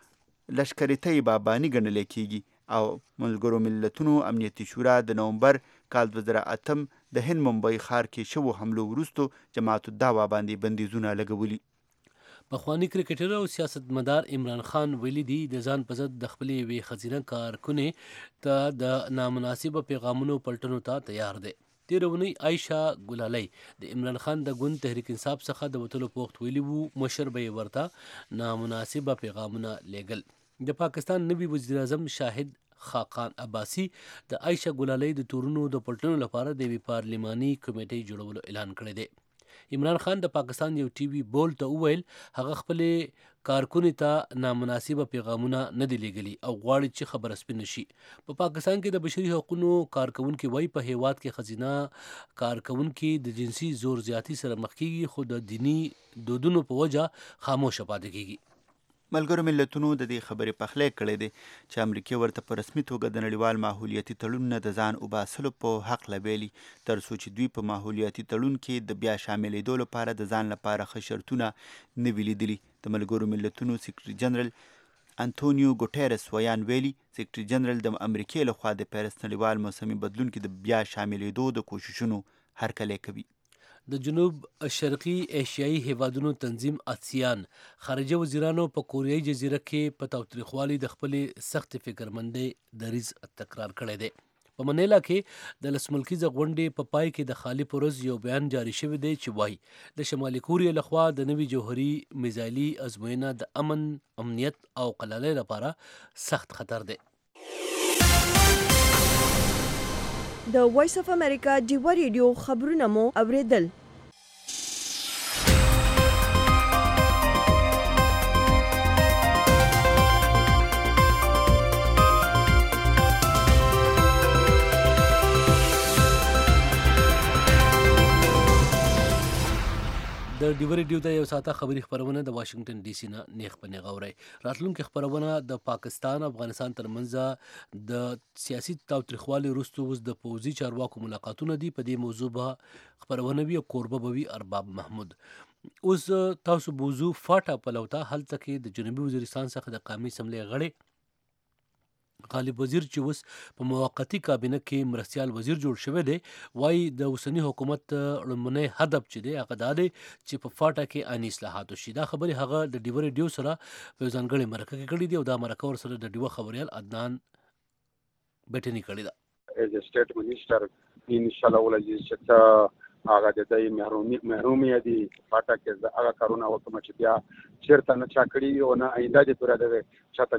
لشکري باباني ګڼل کیږي او ملګرو ملتونو امنیتي شورا د نومبر کال 2008 د هند ممبئی ښار کې شوو حملو وروسته جماعت الدعوه باندې بندیزونه لګولي. پخوانی کرکټر او سیاستمدار عمران خان ویلي دی د ځان په ضد د خپلې یوې ښځینه کارکونې ته د نامناسبه پیغامونو پلټنو ته تیار دی. تېره اونۍ عایشه ګلالۍ د عمران خان د ګوند تحریک انصاف څخه د وتلو پوښت ویلي وو مشر به یې ورته نامناسبه پیغامونه لیږل. د پاکستان نوي وزیر اعظم شاهد خاقان عباسي د عایشه ګلالۍ د تورونو د پلټنو لپاره د یوې پارلماني کمیټې جوړولو اعلان کړی دی. عمران خان د پاکستان یو ټي وي بول ته وویل هغه خپلې کارکونې ته نامناسبه پیغامونه نه دي لیږلي او غواړي چې خبره سپینه شي. په پاکستان کې د بشري حقوقو کارکونکي وایي په هیواد کې ښځینه کارکونکي د جنسي زور زیاتی سره مخ کیږي خو د دینی دودونو په وجه خاموشه پاتې کیږي. ملګرو ملتونو د دې خبرې پخلی کړی دی چې امریکا ورته په رسمي توګه د نړیوال ماحولیاتي تړون نه د ځان وباسلو په حق لویلي تر څو چې دوی په ماحولیاتي تړون کې د بیا شاملېدو لپاره د ځان لپاره ښه شرطونه نه وي لیدلي. د ملګرو ملتونو سیکرټري جنرال انټونیو ګوټیرس ویان ویلي سیکرټري جنرال د امریکا لخوا د پیرس نړیوال موسمي بدلون کې د بیا شاملېدو د کوششونو هرکلی کوي. د جنوب شرقي ایشیایي هیوادونو تنظیم آسیان خارجه وزیرانو په کوریايي جزیره کې په تاوتریخوالي د خپلې سخت فکرمندۍ دریځ تکرار کړی دی. په منیلا کې د لسملکیزه غونډې په پای کې د خالي پرز یو بیان جاری شوی دی چې وایي د شمالي کوریا لخوا د نوي جوهري میزایلي ازموینه د امنیت او قلالۍ لپاره سخت خطر دی. د وایس اف امریکا ډیوا ریډیو خبرونه مو اوریدل. د ډیوا ریډیو د یو ساعته خبري خبرونه د واشنگټن ډي سي نه نیغ په نیغ اورئ. راتلونکي خبرونه د پاکستان افغانستان ترمنځ د سیاسي تاوتریخوالي وروسته اوس د پوځي چارواکو ملاقاتونه دي. په دې موضوع به خبرونه وي او کوربه به وي ارباب محمود. اوس تاسو موضوع فاټا پلوتا هلته کې د جنوبي وزیرستان څخه د قومي اسمبلۍ غړی غالب وزیر چې اوس په موقتي کابینه کې مرستیال وزیر جوړ شوی دی وایي د اوسني حکومت لومړنی هدف چې دی هغه دا دی چې په فاټا کې عیني اصلاحات وشي. دا خبرې هغه د ډیوا ریډیو سره په ځانګړې مرکه کې کړې دي او دا مرکه ورسره د ډیوا خبریال عدنان بیټنی کړې ده. as a state minister inshallah ولجی چې هغه د دې محرومي دي فاټا کې هغه کارونه وکم چې بیا چیرته نه چا کړی او نه آینده دې پورا ده چاته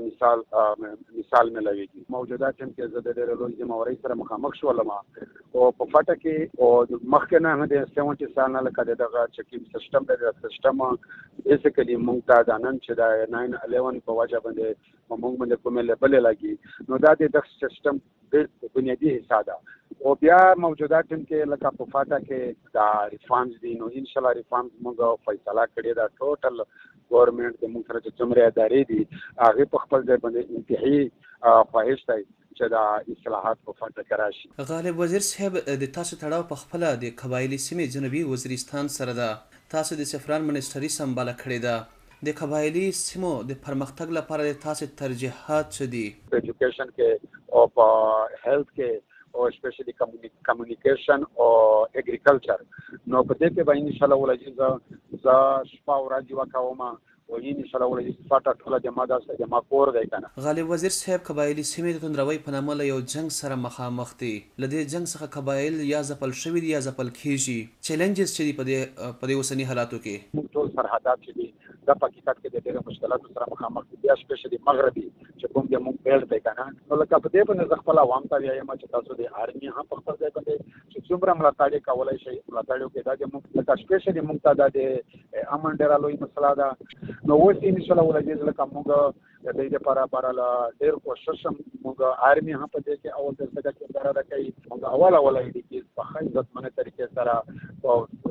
مثال ملويږي. موجوده ټیم کې زه د ډېر لوی ذمہواري سره مخامخ شولم او په فاټا کې او مخکې نه د 70 سال نه لکه دغه چکیم سیستم د سیستم بیسیکلی مونږ ته د نن چې د 9/11 په وجه باندې مونږ باندې کومه لیبل لګي نو دا د سیستم بنیادی حصہ ده او بیا موجوده ټیم کې لکه په فاټا کې دا ریفارمز دي نو ان شاء الله ریفارمز موږ فیصله کړی دا ټوټل ګورنمنت د موږ سره چې څومره ادارې دي هغه په خپل ځای باندې انتهایی خواهش دی چې دا اصلاحات په فاټا کې راشي. غالب وزیر صاحب د تاسو تړاو په خپل د قبایلی سیمې جنوبي وزیرستان سره ده. تاسو د سفران منسټري سمباله کړی ده. د قبایلی سیمو د پرمختګ لپاره د تاسو ترجیحات څه دي؟ په ایجوکیشن کې او په هیلث کې او اسپیشلی کمیونیکیشن او اګریکلچر نو په دې کې به ان شاء الله ولجی ز شپه ورځ وکاوم او ان شاء الله ولجی فاټا ټول جمع کور دی کنه. غالب وزیر صاحب قبایلی سیمې د تندروي په نامه له یو جنگ سره مخامخ دي. لدې جنگ څخه قبایل یا ځپل شوي دي یا ځپل کیږي. چیلنجز چې دي په دې اوسني حالاتو کې موږ ټول سرحدات چې دي د حقیقت کې د ډېرو مشکلاتو سره مخامخ دي اسپیشلی مغربي چې کوم د موږ بیل دی کنه نو لکه په دې باندې خپل عوام ته وایم چې تاسو د آرمي هم په خپل ځای باندې چې څومره ملاتړ کولای شي ملاتړ کې دا چې موږ لکه اسپیشلی موږ ته د امن ډیر لوی مسله ده نو اوس ان شاء الله ولجی لکه موږ د دې لپاره بارلا ډیر کوشش موږ آرمي هم په دې کې اول درڅه کې کار راکړي موږ اول دې په ښه عزتمنه طریقې سره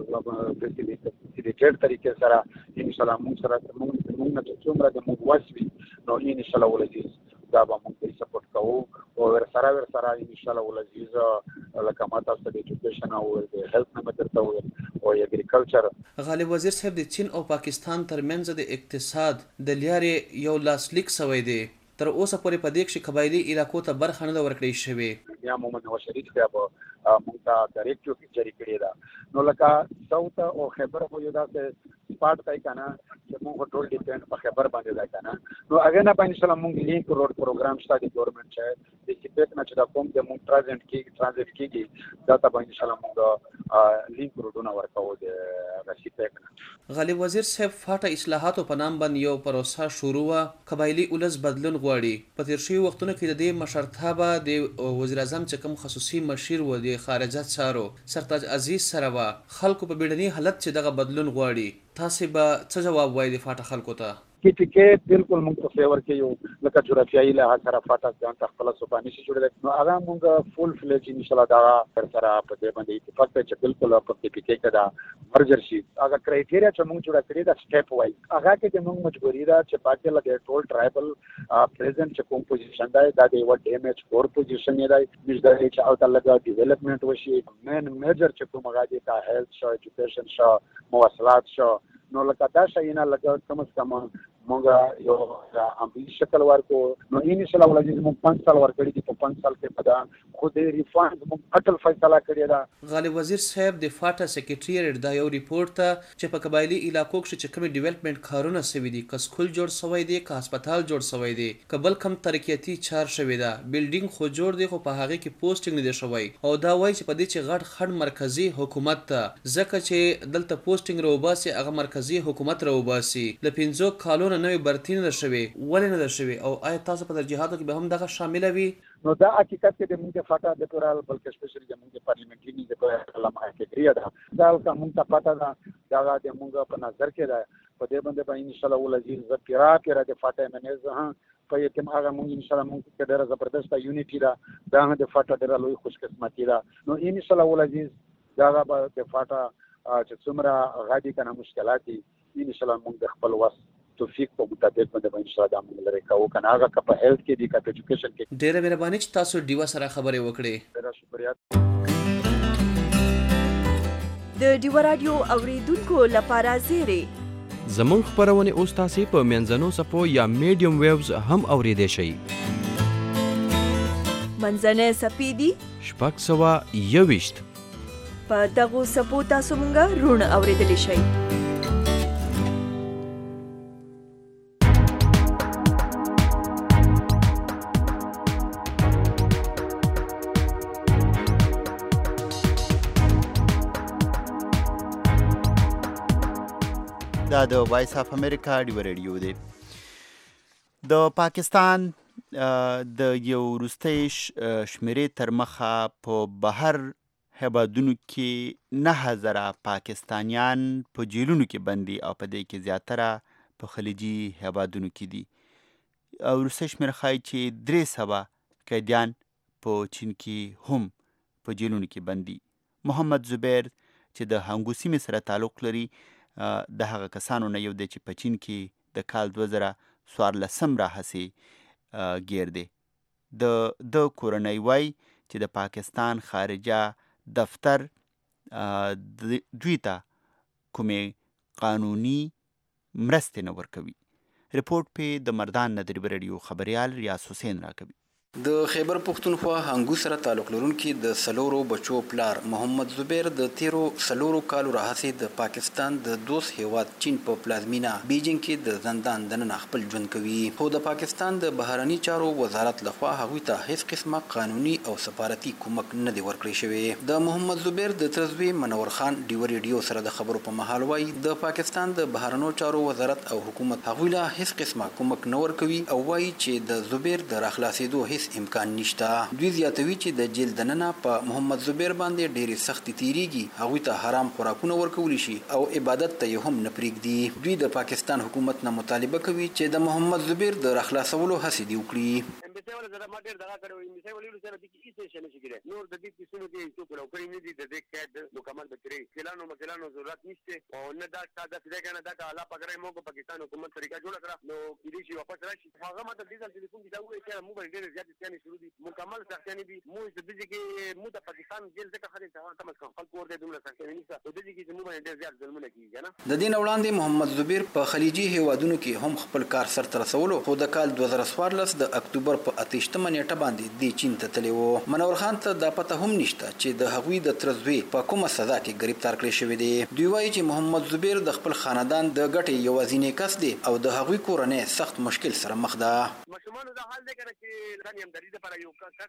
او فیسیلیټیټ طریقې سره ان شاء الله موږ سره موږ نه څومره د موږ وسوي نو ان شاء الله ولجی دا به موږ سپورټ کوو او ور سره ان شاء الله ولجی لکه ماته د ایجوکیشن او د هیلث نه مدرته او اګریکلچر. غالب وزیر صاحب د چین او پاکستان ترمنځ د اقتصاد د لیارې یو لاسلیک سوی دی. تر اوسه پورې په دې کې قبایلی علاقو ته برخه نه ورکړې شوې. یا محمد نواز شریف صاحب موږ ته ډایرکټ جاری کړی دا نو لکه ساوث او خیبر په یو داسې سپاټ پای کنه چې موږ ټول ډیپند په خیبر باندې دا کنه نو هغه نه باندې انشاءالله موږ لینک روډ پروګرام شته د ګورنمنت چې د سپیک نه چې دا کوم د موږ ترانزیت کیږي دا ته باندې انشاءالله موږ لینک روډونه ورکوو د سپیک نه. غالب وزیر صاحب فاټا اصلاحاتو په نام باندې یو پروسه شروع و. قبایلی اولس بدلون غواړي. په تیر شوي وختونو کې د دې مشرتابه د وزیر اعظم چې کوم خصوصي مشیر و د خارجه چارو سرتاج عزیز سره و خلکو په بیړني حالت چې دغه بدلون غواړي تاسو به څه جواب وایي د فاټا خلکو ته؟ کې بالکل موږ په فیور کې یو لکه جغرافیایي لحاظ سره فاټا ځان ته خپل صوباني شي جوړېږي نو هغه موږ فول فلیج ان شاء الله دا پر سره په دې باندې اتفاق ته چې بالکل په کې کې دا مرجر شي هغه کرایټیریا چې موږ جوړ کړی دا سټیپ وای هغه کې موږ مجبوری ده چې پاتې لګي ټول ټرایبل پریزنت چې کوم پوزیشن دی دا دی و ډیمیج کور پوزیشن دی مجدا چې او تلګه ډیولپمنٹ وشي مین میجر چې کوم هغه دی کا هیلث شو ایجوکیشن شو مواصلات شو نو لکه دا شي نه لکه کم از کم مونږ یو امبي شکل ورکو نو ان شاء الله ولې موږ 5 سال ورکړي دي په 5 سال کې پدا خو د ریفاند موږ اټل فیصله کړی دا غالب وزیر صاحب د فاټا سیکریټریټ دا یو ریپورت ته چې په قبایلی علاقو کې چې کوم ډیولپمنٹ کارونه سوي دي ک سکول جوړ شوی دی ک هسپتال جوړ شوی دی ک بل کم ترقیاتی چار شوی دا بلډینګ خو جوړ دی خو په هغه کې پوسټینګ نه دی شوی او دا وایي چې په دې چې غټ خړ مرکزی حکومت ته ځکه چې دلته پوسټینګ روباسي هغه مرکزی حکومت روباسي د 15 کالونو نوې برتین نه شوی ولې نه شوی او آیا تاسو په ترجیحاتو کې به هم دغه شامل وي نو دا حقیقت کې د موږ فاټا د ټورال بلکې سپیشلی د موږ پارلیمنټري نه د کلام کې دا دا موږ ته پاتا دا د موږ په نظر کې دا په دې باندې به ان شاء الله ولزیر زپیرا د فاټا منځ په یتم هغه موږ ان شاء الله موږ کې ډېر زبردست یونټی دا د فاټا ډېر لوی خوش قسمتي دا نو ان شاء الله ولزیر دا د فاټا چې څومره غادي کنه مشکلات دي ان شاء الله موږ د خپل وس توفیق په مطابق باندې ان شاء الله موږ لري کوو کنه هغه په هیلث کې دي کا په ایجوکیشن کې ډېر مهرباني چې تاسو ډیوا سره خبرې وکړې ډېر شکریہ د ډیوا رادیو اوریدونکو لپاره زیری زمون خبرونه اوس تاسو په منځنو صفو یا میډیم ویوز هم اوریدئ شئ منځنه سپیدي شپږ سوه یوویشت په دغو صفو تاسو مونږه رون اوریدلی شئ دا د وایس اف امریکا ډیو ریډیو دی د پاکستان د یو وروستۍ شمیرې تر مخه په بهر هیوادونو کې 9000 پاکستانیان په جیلونو کې بندي او په دې کې زیاتره په خلیجي هیوادونو کې دي او وروستۍ شمیره ښایي چې 300 قیدیان په چین کې هم په جیلونو کې بندي محمد زبیر چې د هنګو سیمې سره تعلق لري د هغه کسانو نه یو دی چې په چین کې د کال 2014 راهسې ګیر دی د کورنۍ وای چې د پاکستان خارجه دفتر دوی ته کومې قانوني مرستې نه ورکوي رپورټ په د مردان ندری ریډیو خبريال ریاض حسین راکوي د خیبر پختونخوا هنګو سره تعلق لرونکي د سلورو بچو پلار محمد زبیر د 13 کالو راهسې د پاکستان د دوست هیواد چین په پلازمینا بیجینګ کې د زندان دننه خپل ژوند کوي خو د پاکستان د بهرنی چارو وزارت لخوا هغوی ته هیڅ قسمه قانوني او سفارتي کومک نه دی ورکړی شوی د محمد زبیر د ترزوی منور خان ډیو ریډیو سره د خبرو په مهال وایي د پاکستان د بهرنیو چارو وزارت او حکومت هغوی له هیڅ قسمه کومک نه ورکوي او وایي چې د زبیر د راخلاصېدو امکان نشته دوی زیاتوي چې د جیل دننه په محمد زبیر باندې ډېری سختي تیریږي هغوی ته حرام خوراکونه ورکول شي او عبادت ته هم نه پرېږدي دوی د پاکستان حکومت نه مطالبه کوي چې د محمد زبیر د راخلاصولو هڅې دي وکړي ولا زړه ما ډېر دغه کړو مثال ولې سره د کیسې څه نشي کېږي نور د دې کیسو کې څه کړو کړی نه دي د دې قید مکمل بکري کلانو ضرورت نشته او نه دا د دې کنه دا الله پګړې مو کو پاکستان حکومت طریقه جوړ کړه نو کېږي چې واپس راشي هغه ماته دې ځل ټلیفون دا وایي چې مو باندې ډېر زیات ثاني شروع دي مکمل ثاني دي مو د دې کې مو د پاکستان جیل څخه خري ته کم از کم خلک ورته دومره ثاني نشته د دې کې مو باندې ډېر زیات ظلمونه کیږي نه د دین وړاندې محمد زبیر په خلیجي هیوادونو کې هم خپل کار سرته رسولو خو د کال 2014 د اکتوبر په 28 نیټه باندې د چین ته تللی و منور خان ته دا پته هم نشته چې د هغوی د ترزوی په کومه سزا کې گرفتار کړی شوی دی دوی وایي چې محمد زبیر د خپل خاندان د ګټې یوازینی کس دی او د هغوی کورنۍ سخت مشکل سره مخ ده مشمانو دا حال دی کنه چې ځان یم درې لپاره یو کس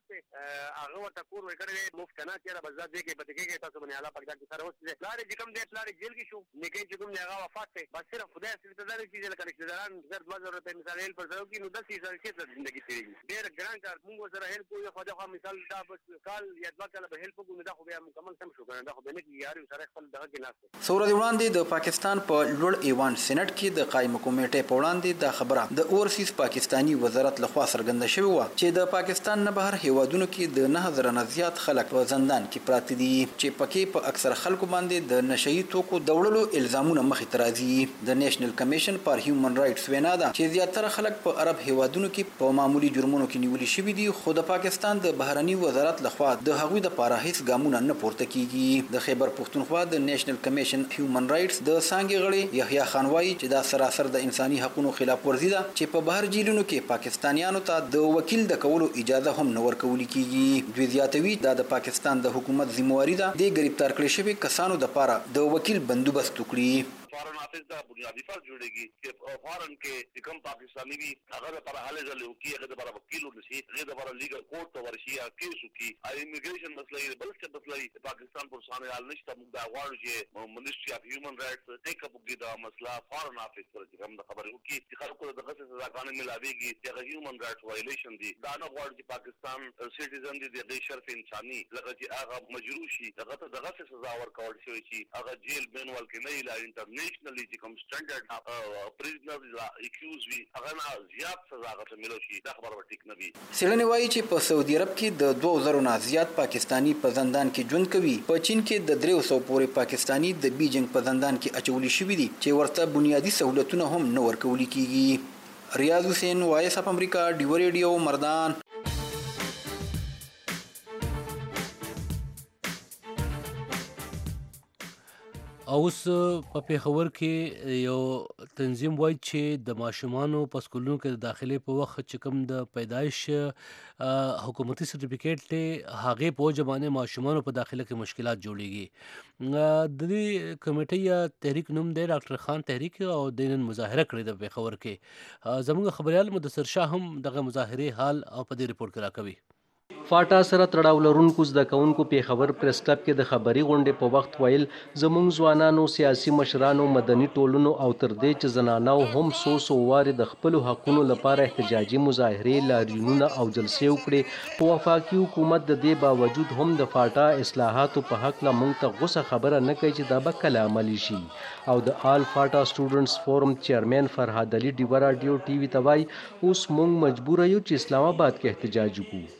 هغه ورته کور ورکړی مفت نه کېره بس ځکه کې پته کېږي تاسو باندې الله پاک دا سره وسه لارې چې کوم دی لارې جیل کې شو نیکه چې کوم هغه وفات دی بس صرف خدای سره ته دا چې لکه رشتہداران زر 2000 روپے مثال هیل پر ځو کې نو 10000 کې ژوندۍ تیریږي ډېر ګران کار موږ سره هیل کوی خو دا مثال دا بس کال یا دوه کاله به هیل کوو دا خو بیا مکمل سم شو کنه دا خو به نه کیږي یار سره خپل دغه کې ناس سورې وړاندې د پاکستان په لوړ ایوان سېنات کې د قائم کمیټې په وړاندې د خبره د اورسیز پاکستانی وزارت لخوا څرګنده شوې وه چې د پاکستان نه بهر هیوادونو کې د 9000 نه زیات خلک په زندان کې پراته دي چې پکې په اکثر خلکو باندې د نشئی توکو د وړلو الزامونه مخې ته راځي. د نېشنل کمیشن فار هیومن رائټس وینا ده چې زیاتره خلک په عرب هیوادونو کې په معمولی جرمونو کې نیولي شوي دي، خو د پاکستان د بهرني وزارت لخوا د هغوی د پاره هیڅ ګامونه نه پورته کیږي. د خیبر پښتونخوا د نېشنل کمیشن هیومن رائټس د څانګې غړي یحیی خان وایي چې دا سراسر د انساني حقوقو خلاف ورزي ده چې په بهر جیلونو کې پاکستانیانو ته د وکیل د کولو اجازه هم نه ورکول کیږي. دوی زیاتوي دا د پاکستان د حکومت ذمہواری ده د گرفتار کړي شوی کسانو د پاره د وکیل بندوبست وکړي. فارن آفس دا بنیادی فرض جوړیږي چې فارن کې کوم پاکستانی وي هغه لپاره حالې ځلې وکړي، هغه لپاره وکیل ونشي، هغه لپاره لیګل کورټ ته ورشي یا کیس وکړي. ایمیګریشن مسله بل څه مسله پاکستان پر سامنے حل نشته. موږ دا غواړو چې منیسټری اف هیومن رائټس ټیک اپ وکړي دا مسله فارن آفس پر چې کوم خبرې وکړي چې خلکو د غصه سزاګانې ملاويږي چې هغه هیومن رائټس وایلیشن دي. دا نه غواړي چې پاکستان سټیزن دي د شرف انساني لکه چې هغه مجروح شي، هغه ته د غصه سزا ورکول شي چې هغه جیل بینوال کې نه اله انټرنیشنلی چې کوم سټانډرډ پریزنر اکیوز وي هغه نه زیات سزا غته ملو شي. دا خبره ټیک نه وي. سیړنی وایي چې په سعودي عرب کې د 2000 نه زیات پاکستانی په زندان کې ژوند کوي. په چین کې د 300 پورې پاکستانی د بیجینګ په زندان کې اچولي شوي دي چې ورته بنیادی سہولتونه هم نه ورکول کیږي. ریاض حسین، وایس اف امریکا، ډیو ریډیو، مردان. اوس په پیښور کې یو تنظیم وایي چې د ماشومانو په سکولونو کې د داخلي په وخت چې کوم د پیدایش حکومتي سرټیفیکیټ ته هغې په وجه باندې ماشومانو په داخله کې مشکلات جوړیږي. د دې کمیټې یا تحریک نوم دی ډاکټر خان تحریک او د نن مظاهره کړې د پیښور کې. زموږ خبریال مدثر شاه هم دغه مظاهرې حال او په دې ریپورت کې راکوي. فاټا سره تړاو لرونکو زده کوونکو پیښور پریس کلب کې د خبري غونډې په وخت ویل زموږ ځوانانو، سیاسي مشرانو، مدني ټولنو او تر دې چې زنانو هم څو وارې د خپلو حقونو لپاره احتجاجي مظاهرې، لاریونونه او جلسې وکړې. په وفاقي حکومت د دې باوجود هم د فاټا اصلاحاتو په حق له موږ ته غوسه خبره نه کوي چې دا به کله عملي شي. او د آل فاټا سټوډنټس فورم چیرمن فرهاد علي ډیوه راډیو ټي وي ته وایي اوس موږ مجبور یو چې اسلام آباد کې احتجاج وکړو.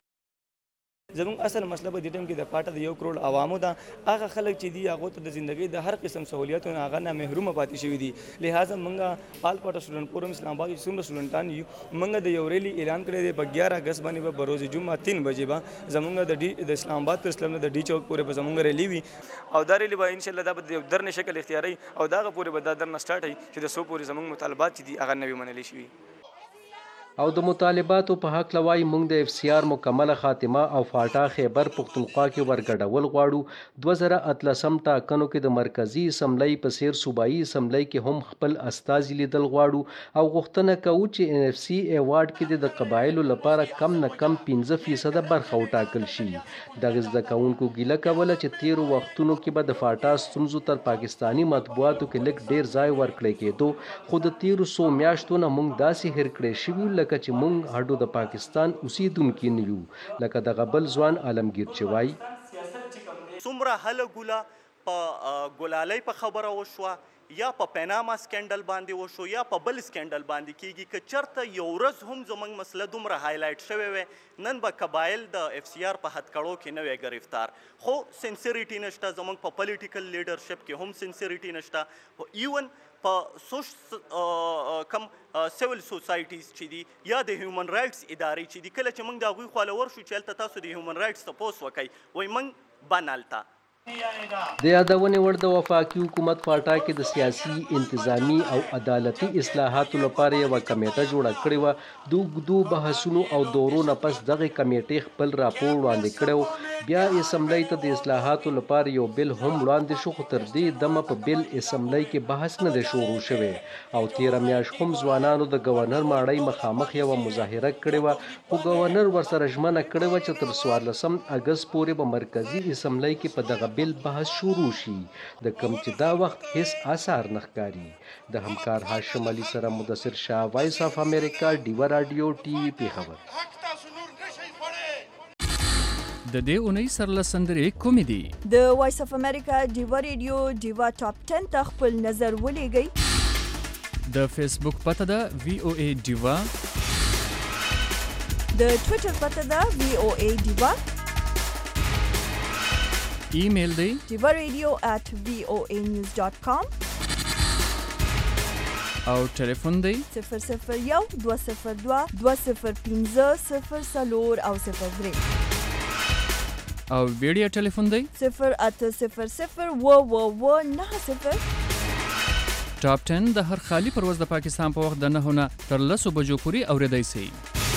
زموږ اصل مسله په دې ټیم کې د پاټه د 1 کروڑ عوامو ده. هغه خلک چې دي هغه ته د ژوندۍ د هر قسم سہولیتونو هغه نه محروم پاتې شوي دي. لہذا موږ آل پاټا سټوډنټ فورم اسلام آباد څومره سټوډنټان یو موږ د یو ریلی اعلان کړی دی په 11 اگست باندې به بروز جمعه 3 بجې به زموږ د اسلام آباد پریس کلب نه د ډي چوک پورې به زموږ ریلی وي او دا ریلی به ان شاء الله دا به د درنه شکل اختیاري او دا پورې به دا درنه سٹارټ وي چې د سو پورې زموږ مطالبات چې دي هغه نه وي منلي شوي. او د مطالباتو په حق لوای موږ د اف سی آر مکمله خاتمه او فاټا خیبر پښتونخوا کې ورګډول غواړو. 2013 ټاکنو کې د مرکزی اسمبلی په څیر صوبایي اسمبلی کې هم خپل استازي لیدل غواړو او غوښتنه کوو چې ان اف سی ایوارډ کې د قبایلو لپاره کم نه کم 15% برخه وټاکل شي. دغه زده کوونکو ګیله کوله چې تیرو وختونو کې به د فاټا ستونزو تر پاکستانی مطبوعاتو کې لږ ډیر ځای ورکړی کېدو، خو د تیرو 100 میاشتو نه موږ داسې هیر کړی شوي لکه چې موږ هډو د پاکستان اوسیدونکي نه یو. لکه دغه بل ځوان عالمگیر چې وایي څومره هله ګوله په ګلالۍ په خبره وشوه یا په پیناما سکینډل باندې وشو یا په بل سکینډل باندې کیږي که چرته یو ورځ هم زموږ مسله دومره هایلایټ شوی وی نن به قبایل د اف سی آر په هتکړو کې نه وی گرفتار. خو سنسریټي نشته زموږ په پولیټیکل لیډرشپ کې هم سنسریټي نشته. ایون په کم سیول سوسایټیز چې دي یا د هیومن رائټس ادارې چې دي کله چې موږ د هغوی خواله ورشو چې هلته تاسو د هیومن رائټس تپوس وکئ وایي موږ بنالته. د یادونې وړ د وفاقي حکومت فاټا کې د سیاسي، انتظامی او عدالتي اصلاحاتو لپاره یوه کمیټه جوړه کړې وه. د اوږدو بحثونو او دورو نه پس دغې کمیټې خپل راپور وړاندې کړی. بیا اسمبلی ته د اصلاحاتو لپاره یو بل هم وړاندې شو، خو تر دې دمه په بل اسمبلی کې بحث نه دی شروع شوی. او تیره میاشت هم ځوانانو د ګورنر ماڼۍ مخامخ یوه مظاهره کړې وه، خو ګورنر ورسره ژمنه کړې وه چې تر 14 اګست پورې به مرکزي اسمبلی کې په دغه بل بحث شروع شي، د کوم چې دا وخت هیڅ آثار نه ښکاري. د همکار هاشم علي سره مدثر شاه، وایس اف امریکا، ډیوه راډیو ټي وي پیښور. د دې اونۍ سرلسندرې کومې دي؟ د وایس اف امریکا ډیوه ریډیو ډیوه ټاپ 10 ته خپل نظر ولېږئ. د فیسبوک پته ده VOA ډیوه. د ټویټر پته ده VOA Diva. ایمیل دی divaradio@voanews.com. او ټلیفون دی 001 202 205 0 او 03. او ویډیو ټلیفون دی 0800 90. ټاپ 10 د هر خالی پرواز د پاکستان په وخت د 9 نه تر 10 بجو پورې اوریدای شي.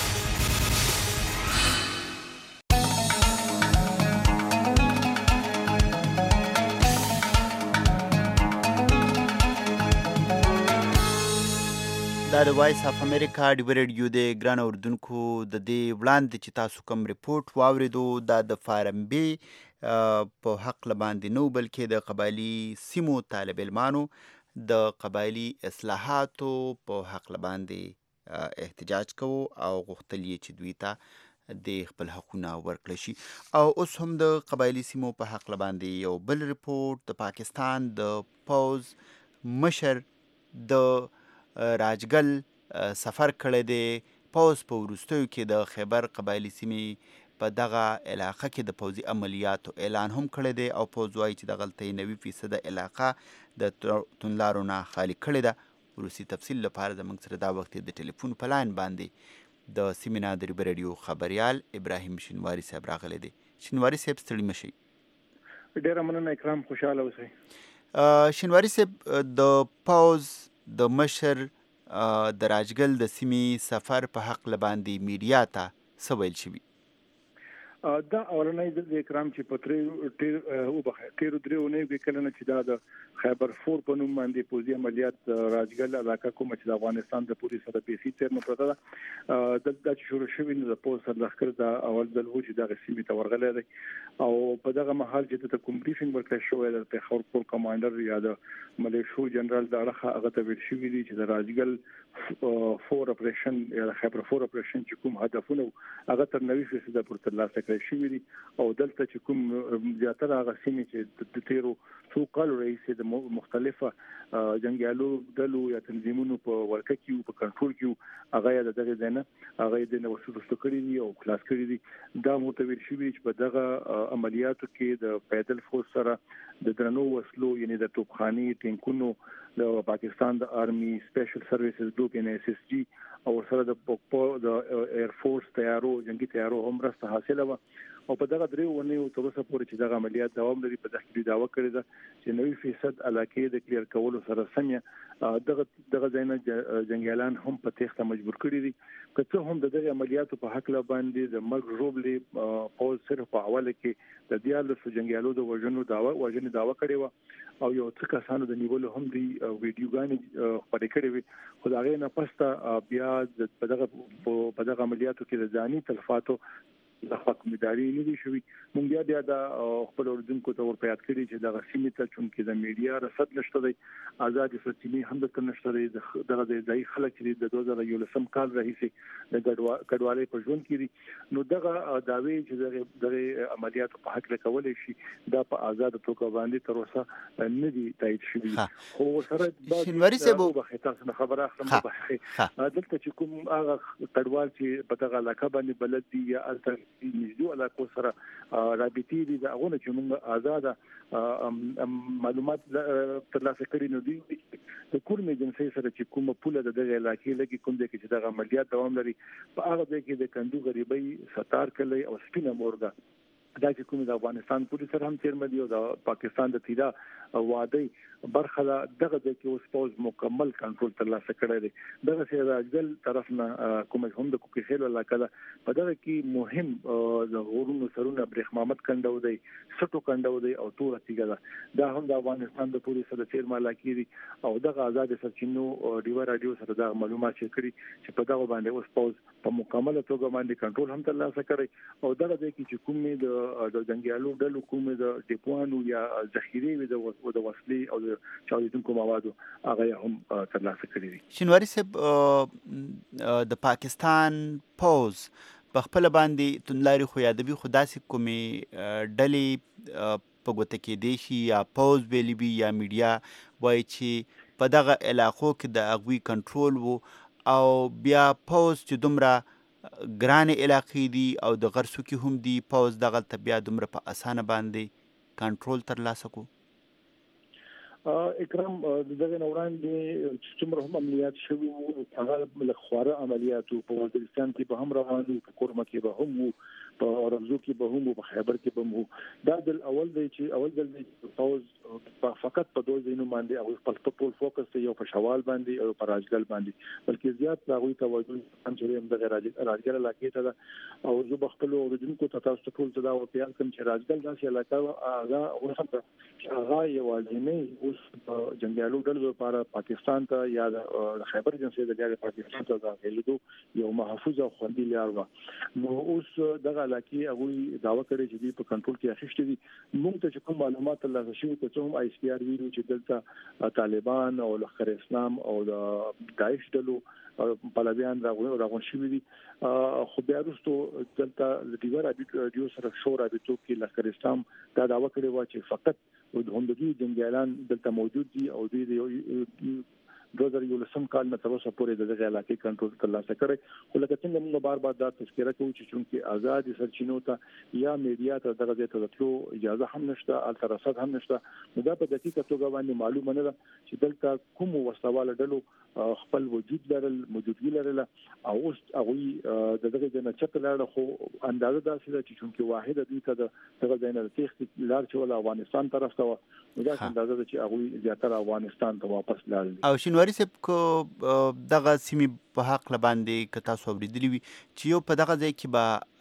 دا د وایس اف امریکا ډیو ریډیو د ګران اردوونکو د دې وړاندې چې تاسو کوم ریپورت واوریدو دا د فارم بی په حق باندې نو بلکې د قبایلی سیمو طالب علمانو د قبایلی اصلاحاتو په حق باندې احتجاج کوو او غوښتل یې چې دوی ته د خپل حقونه ورکړل شي. او اوس هم د قبایلی سیمو په حق باندې یو بل ریپورت د پاکستان د پوز مشر د راجګل سفر کړی دی. پوز په وروستیو کې د خیبر قبایلی سیمې په دغه علاقه کې د پوځي عملیاتو اعلان هم کړی دی او پوز وایي چې دغلته 90% علاقه د توندلارو نه خالی کړې ده. وروستي تفصیل لپاره زموږ سره دا وخت د ټلیفون په لاین باندې د سیمې نه د ریو رادیو خبریال ابراهیم شینواري صاحب راغلی دی. شینواري صاحب ستړي مشئ. ډېره مننه اکرام، خوشحاله اوسئ. شینواري صاحب د پوز د مشر د راجګل د سیمې سفر په حق باندې میډیا ته څه ویل شوي؟ دا اولنۍ د اکرام چې په تیرو دریو اونیو کې کله نه چې دا د خیبر فور په نوم باندې پوځي عملیات راجګل علاقه کومه چې د افغانستان د پولیس سره پیسې تیرمه پرته ده دا چې شروع شوي نو د پوز سرلښکر دا اول ځل و چې دغه سیمې ته ورغلی دی او په دغه مهال چې د کوم بریفینګ ورکړی شوی د پېښور کور کمانډر یا د ملیشو جنرال د اړخه هغه ته ویل شوي دي چې د راجګل فور اپریشن یا د خیبر فور اپریشن چې کوم هدفونه هغه تر 90% پورې ترلاسه کړی شوي دي او دلته چې کوم زیاتره هغه سیمې چې د تیرو څو کالو راهیسې د مختلفه جنګیالو ډلو یا تنظیمونو په ولکه کې په کنټرول کې هغه د دغه ځای نه هغه د وسوسه کړی دي او خلاص کړی دي. دا متویل شوی چې په دغه عملیاتو کې د پیدل فورس سره د درنو وسلو یعنی د توپخاني ټینکونو د پاکستان د آرمي سپیشل سرویسز ګروپ ان اس اس جی او سره د ایر فورس تیارو جنگي تیارو هم راسته حاصله و او په دغه دریو ونیو تر اوسه پورې چې دغه عملیات دوام لري په دغه کې داوا کړی ده چې 90% علاقې د کلیر کولو سره سمیا دغه ځینې جنگیالان هم په تخته مجبور کړی دي. که څه هم دغه عملیاتو په حق باندې د مرګ ژوبلې پوز صرف په حواله کې د دیالو جنگیالو د وژنو داوا کړی و او یو څه کسانو د نیولو هم دی ویډیوګانې خپرې کړې وي خو دا غي نه پسته بیا په دغه عملیاتو کې د ځاني تلفاتو د حکومتداري نه دي شوی. مونږ بیا د خپل اردوونکو ته ورپیاد کړی چې دغه سیمې ته چونکې د میډیا رصد نشته دی آزاد سرچینې هم د نشته دی دغه ځای خلک چې د 2011 کال راهیسې د ګډوالۍ په ژوند کې دي نو دغه داوی چې دغه عملیاتو په حق کولای شي دا په آزاد توګه باندې تر اوسه نه دي تایید شوی. خو سره شینواري صاحب تاسو خبره اخلم دلته چې کوم هغه ګډوال چې په دغه علاقه باندې بلد دي یا نږدې علاقو سره رابطې دي دا غوونه چې موږ آزاد معلومات ترلاسه کړي نو دي د کورم ایجنسي سره چې کومه پوله د دغه علاقې لګي کوم د کې چې دغه عملیات دوام لري په هغه ځای کې د کندو غریبۍ ستار کلی او سپینه مورګه دا چې کوم د افغانستان پولیس سره هم تیرمدي او د پاکستان د تیرا وادي برخه دغه د کې اوس پوز مکمل کنټرول ترلاسه کړی دی. دغه سره راجګل طرف نه کوم هم د کوکي خیل علاقه ده په دغه کې مهم د غورونو سرونه برېخ محمد کندو دی سټو کندو دی او تور تیګه ده دا هم د افغانستان د پولیس سره تیرما علاقې دي او دغه آزاد سرچینو ډیو رادیو سره د معلومات شریکړي چې په دغه باندې اوس پوز په مکمل توګه باندې کنټرول هم ترلاسه کړی او دغه د کې چې کومې د جنگیالو ډلو کومې د ډیپوانو یا ذخیره وي د وسلې او چاودونکو موادو هغه هم ترلاسه کړی دي. شینواري صاحب د پاکستان پوز په خپل باندې توندلاري خو یادوي خو داسې کومې ډلې په ګوته کې دی شي یا پوز ویلي یا میډیا وایي چې په دغه علاقو کې د هغوی کنټرول وو او بیا پوز چې دومره ګران علاقې دي او د غرسو کې هم دي، پوز دغلته بیا دومره په اسانه باندې کنټرول ترلاسه کو؟ اکرام دغه نه وړاندې چې څومره هم عملیات شوي وو هغه له خواره عملیاتو په وزیرستان کې به هم روان وو، په کورما کې به هم وو، په اورزو کې به هم وو، په خیبر کې به هم وو. دا د اول دی چې پوز فقط په دوه ځینو باندې او خپل ټول فوکس یو په شوال باندې او په راجګل باندې، بلکې زیات هغوی توجه هم چې د راجګل علاقې ته ده. او زه خپل اوریدونکو ته تاسو ټول ته دا وپیان کوم چې راجګل داسې علاقه هغه وسه هغه یوازینی اوس جنگیالو ډلو لپاره پاکستان ته یا د خیبر جنسي د پاکستان ته د غلطو یو محفوظ او خوندي لار و. نو اوس دغه علاقې هغه داوا کړی چې په کنټرول کې اخیستې دي. موږ ته کوم معلومات ترلاسه شوي ته هم آی اس پی آر ویلو چې دلته طالبان او لښکر اسلام او د داعش ډلو پلویان راغون شوي دي. خو بیا وروسته دلته د ډیور رادیو سره شو رابطو کې لښکر اسلام دا داوا کړې و چې فقط هم د دوی جنگیالان دلته موجود دي او دوی د 2011 کال نه تر اوسه پورې دغه علاقې کنټرول ترلاسه کړي. خو لکه څنګه موږ بار بار دا تذکره کوو چې چونکې آزاد سرچینو ته یا میډیا ته دغه ځای ته تلو اجازه هم نشته، الته رصد هم نشته. نو دا په دقیقه توګه باندې معلومه نه ده چې دلته کوم وسواله ډلو خپل وجود لرل، موجودګي لرل او اوس هغه دغه ځای نه چته لاړه. خو اندازه داسې ده چې چونکې واحده دوی ته دغه ځای نه تېښتې لار چې ول افغانستان طرف ته و، نو دا اندازه ده چې هغه زیاتره افغانستان ته واپس لاړل. او شینواری صاحب کو دغه سیمې په حق لباندې که تاسو اوریدلی وي چې یو په دغه ځای کې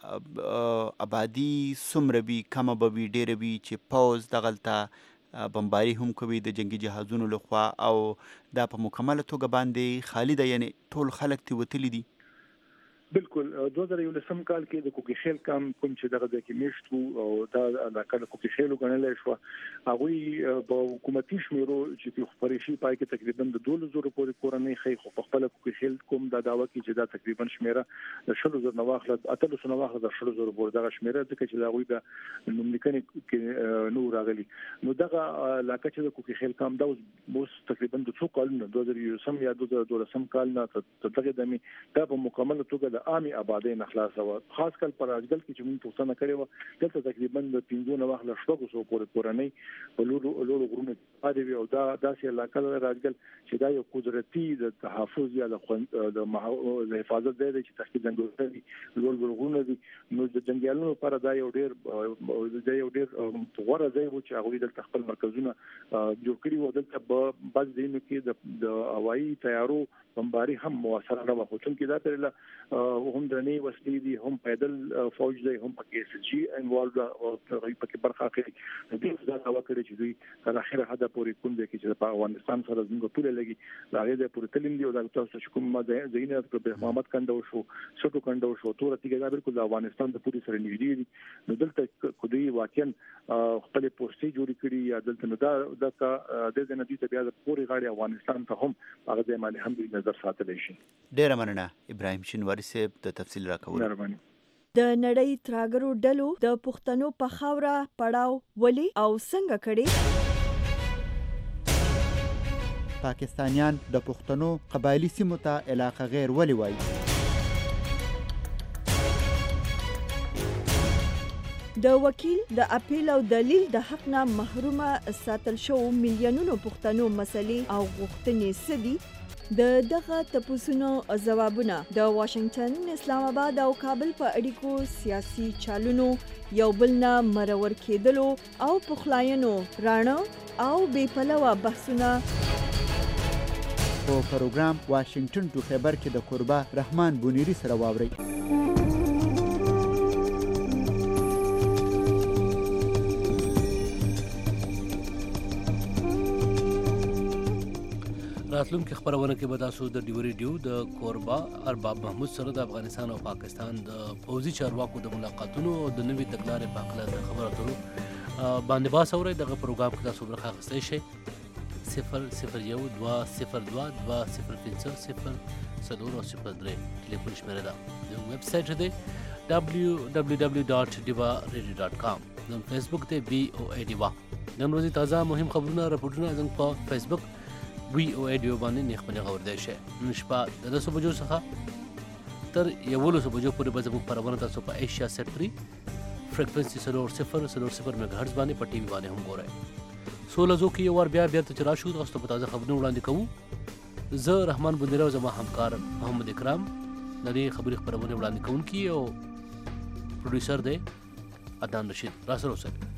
به آبادي څومره وي، کمه به وي، ډېره وي، چې پوز دغلته بمباري هم کوي د جنگي جهازونو لخوا او دا په مکمله توګه باندې خالی ده، یعنی ټول خلک تی وتلی دي؟ بالکل 2011 کال کې د کوکی خیل کم کوم چې دغه د کې میشت وو او دا علاقه د کوکی خیل وګڼل شو. هغه په حکومتي شمیرو چې خبرې شي پای کې تقریبا د 2000 پورې کورنۍ خي خو په خپل کوکی خیل کوم دا داوا کوي چې دا تقریبا شمیره د 10000 نه واخله 8000 نه واخله د 10000 پورې دغه شمیره د چې دا غوي د نوملیکنې کې نو راغلي. نو دغه علاقه چې د کوکی خیل کم دا اوس تقریبا د څو کالونو 2011 یا 2012 کال نه تدغه دمي دا په مکمله توګه عامي آبادی نه خلاصه و. خاص کل پر راجګل کې چې موږ پوښتنه کړې و دلته تقریبا د 5 نه واخله 700 پورې کورنۍ په لوړو غرونو پاتې وي او دا داسې علاقه د راجګل چې دا یو قدرتي د تحفظ یا د حفاظت ځای دی چې تحت ځنګلونه دي، لوړ غرونه دي. نو د جنګیالونو لپاره دا یو ډېر غوره ځای و چې هغوی دلته خپل مرکزونه جوړ کړي وو. دلته په بعض ځایونو کې د هوایي تیارو بمباري هم موثره نه وه، خو چونکې دا پرله هم درنې وسلې دي، هم پیدل فوج دی، هم پکې اس جی انوالو او پکې برخه اخلي. دې دا داوا کړی چې دوی تر اخره حد پورې کوم دی چې په افغانستان سره زموږ ټول لګي هغه د پورې تلین دی او دا تاسو چې کوم ځینې په محمد کنده شو، سټو کنده شو، تور تیګه دا بالکل د افغانستان د پورې سره نږدې دي. نو دلته کوي واقعا خپل پوسټي جوړ کړي یا دلته نو دا د نتیجې ته بیا د پورې غاړي افغانستان ته هم هغه د باندې هم د نظر ساتل شي. ډېر مننه ابراهیم شینواری صاحب د تفصیل راکول. د نړۍ تراګرو ډلو د پښتنو په خاوره پړاو ولي او څنګه کړي؟ پاکستانیان د پښتنو قبایلی سیمو ته علاقه غیر ولي وایي؟ د وکیل د اپیل او دلیل د حق نه محرومه ساتل شو میلیونونو پښتنو مسلې او غوښتنې سدي؟ د دغه تپوسونو ځوابونه د واشنگټن، اسلام آباد او کابل په اړیکو سیاسي چالونو یو بل نه مرور کېدلو او پخلاینو راڼه او بې پلوه بحثونه په پروګرام واشنگټن ټو خیبر کې د قربا رحمان بونیری سره واورئ. راتلونکي خبرونه کې به تاسو د ډیو ریډیو د کوربا ارباب محمود سره د افغانستان او پاکستان د پوځي چارواکو د ملاقاتونو او د نوي تګلارې په اړه د خبرو اترو باندې باس اورئ. دغه پروګرام کې تاسو برخه اخیستی شئ. 001 202 205 ټلیفون شمیره ده. د ویب سایټ دی www.divaradio.com. د فیسبوک دی VOA Diva. نن ورځې تازه مهم خبرونه راپورټونه زموږ په فیسبوک VOA Diva باندې نیخ باندې غوړدای شي. نن شپه د 10 بجو څخه تر 11 بجو پورې به زموږ خپرونه تاسو په ایشیا سیټ 3 فریکوینسي 00.00 میگا هرتز باندې په ټي وي باندې هم ګورئ. څو لزو کې یو ور بیا بیرته چې راشو تاسو ته په تازه خبرونه وړاندې کوو. زه رحمان بندر او زما همکار محمد اکرام د دې خبري خبرونه وړاندې کوونکي او پروډوسر دی عدنان رشید. راسره اوسئ.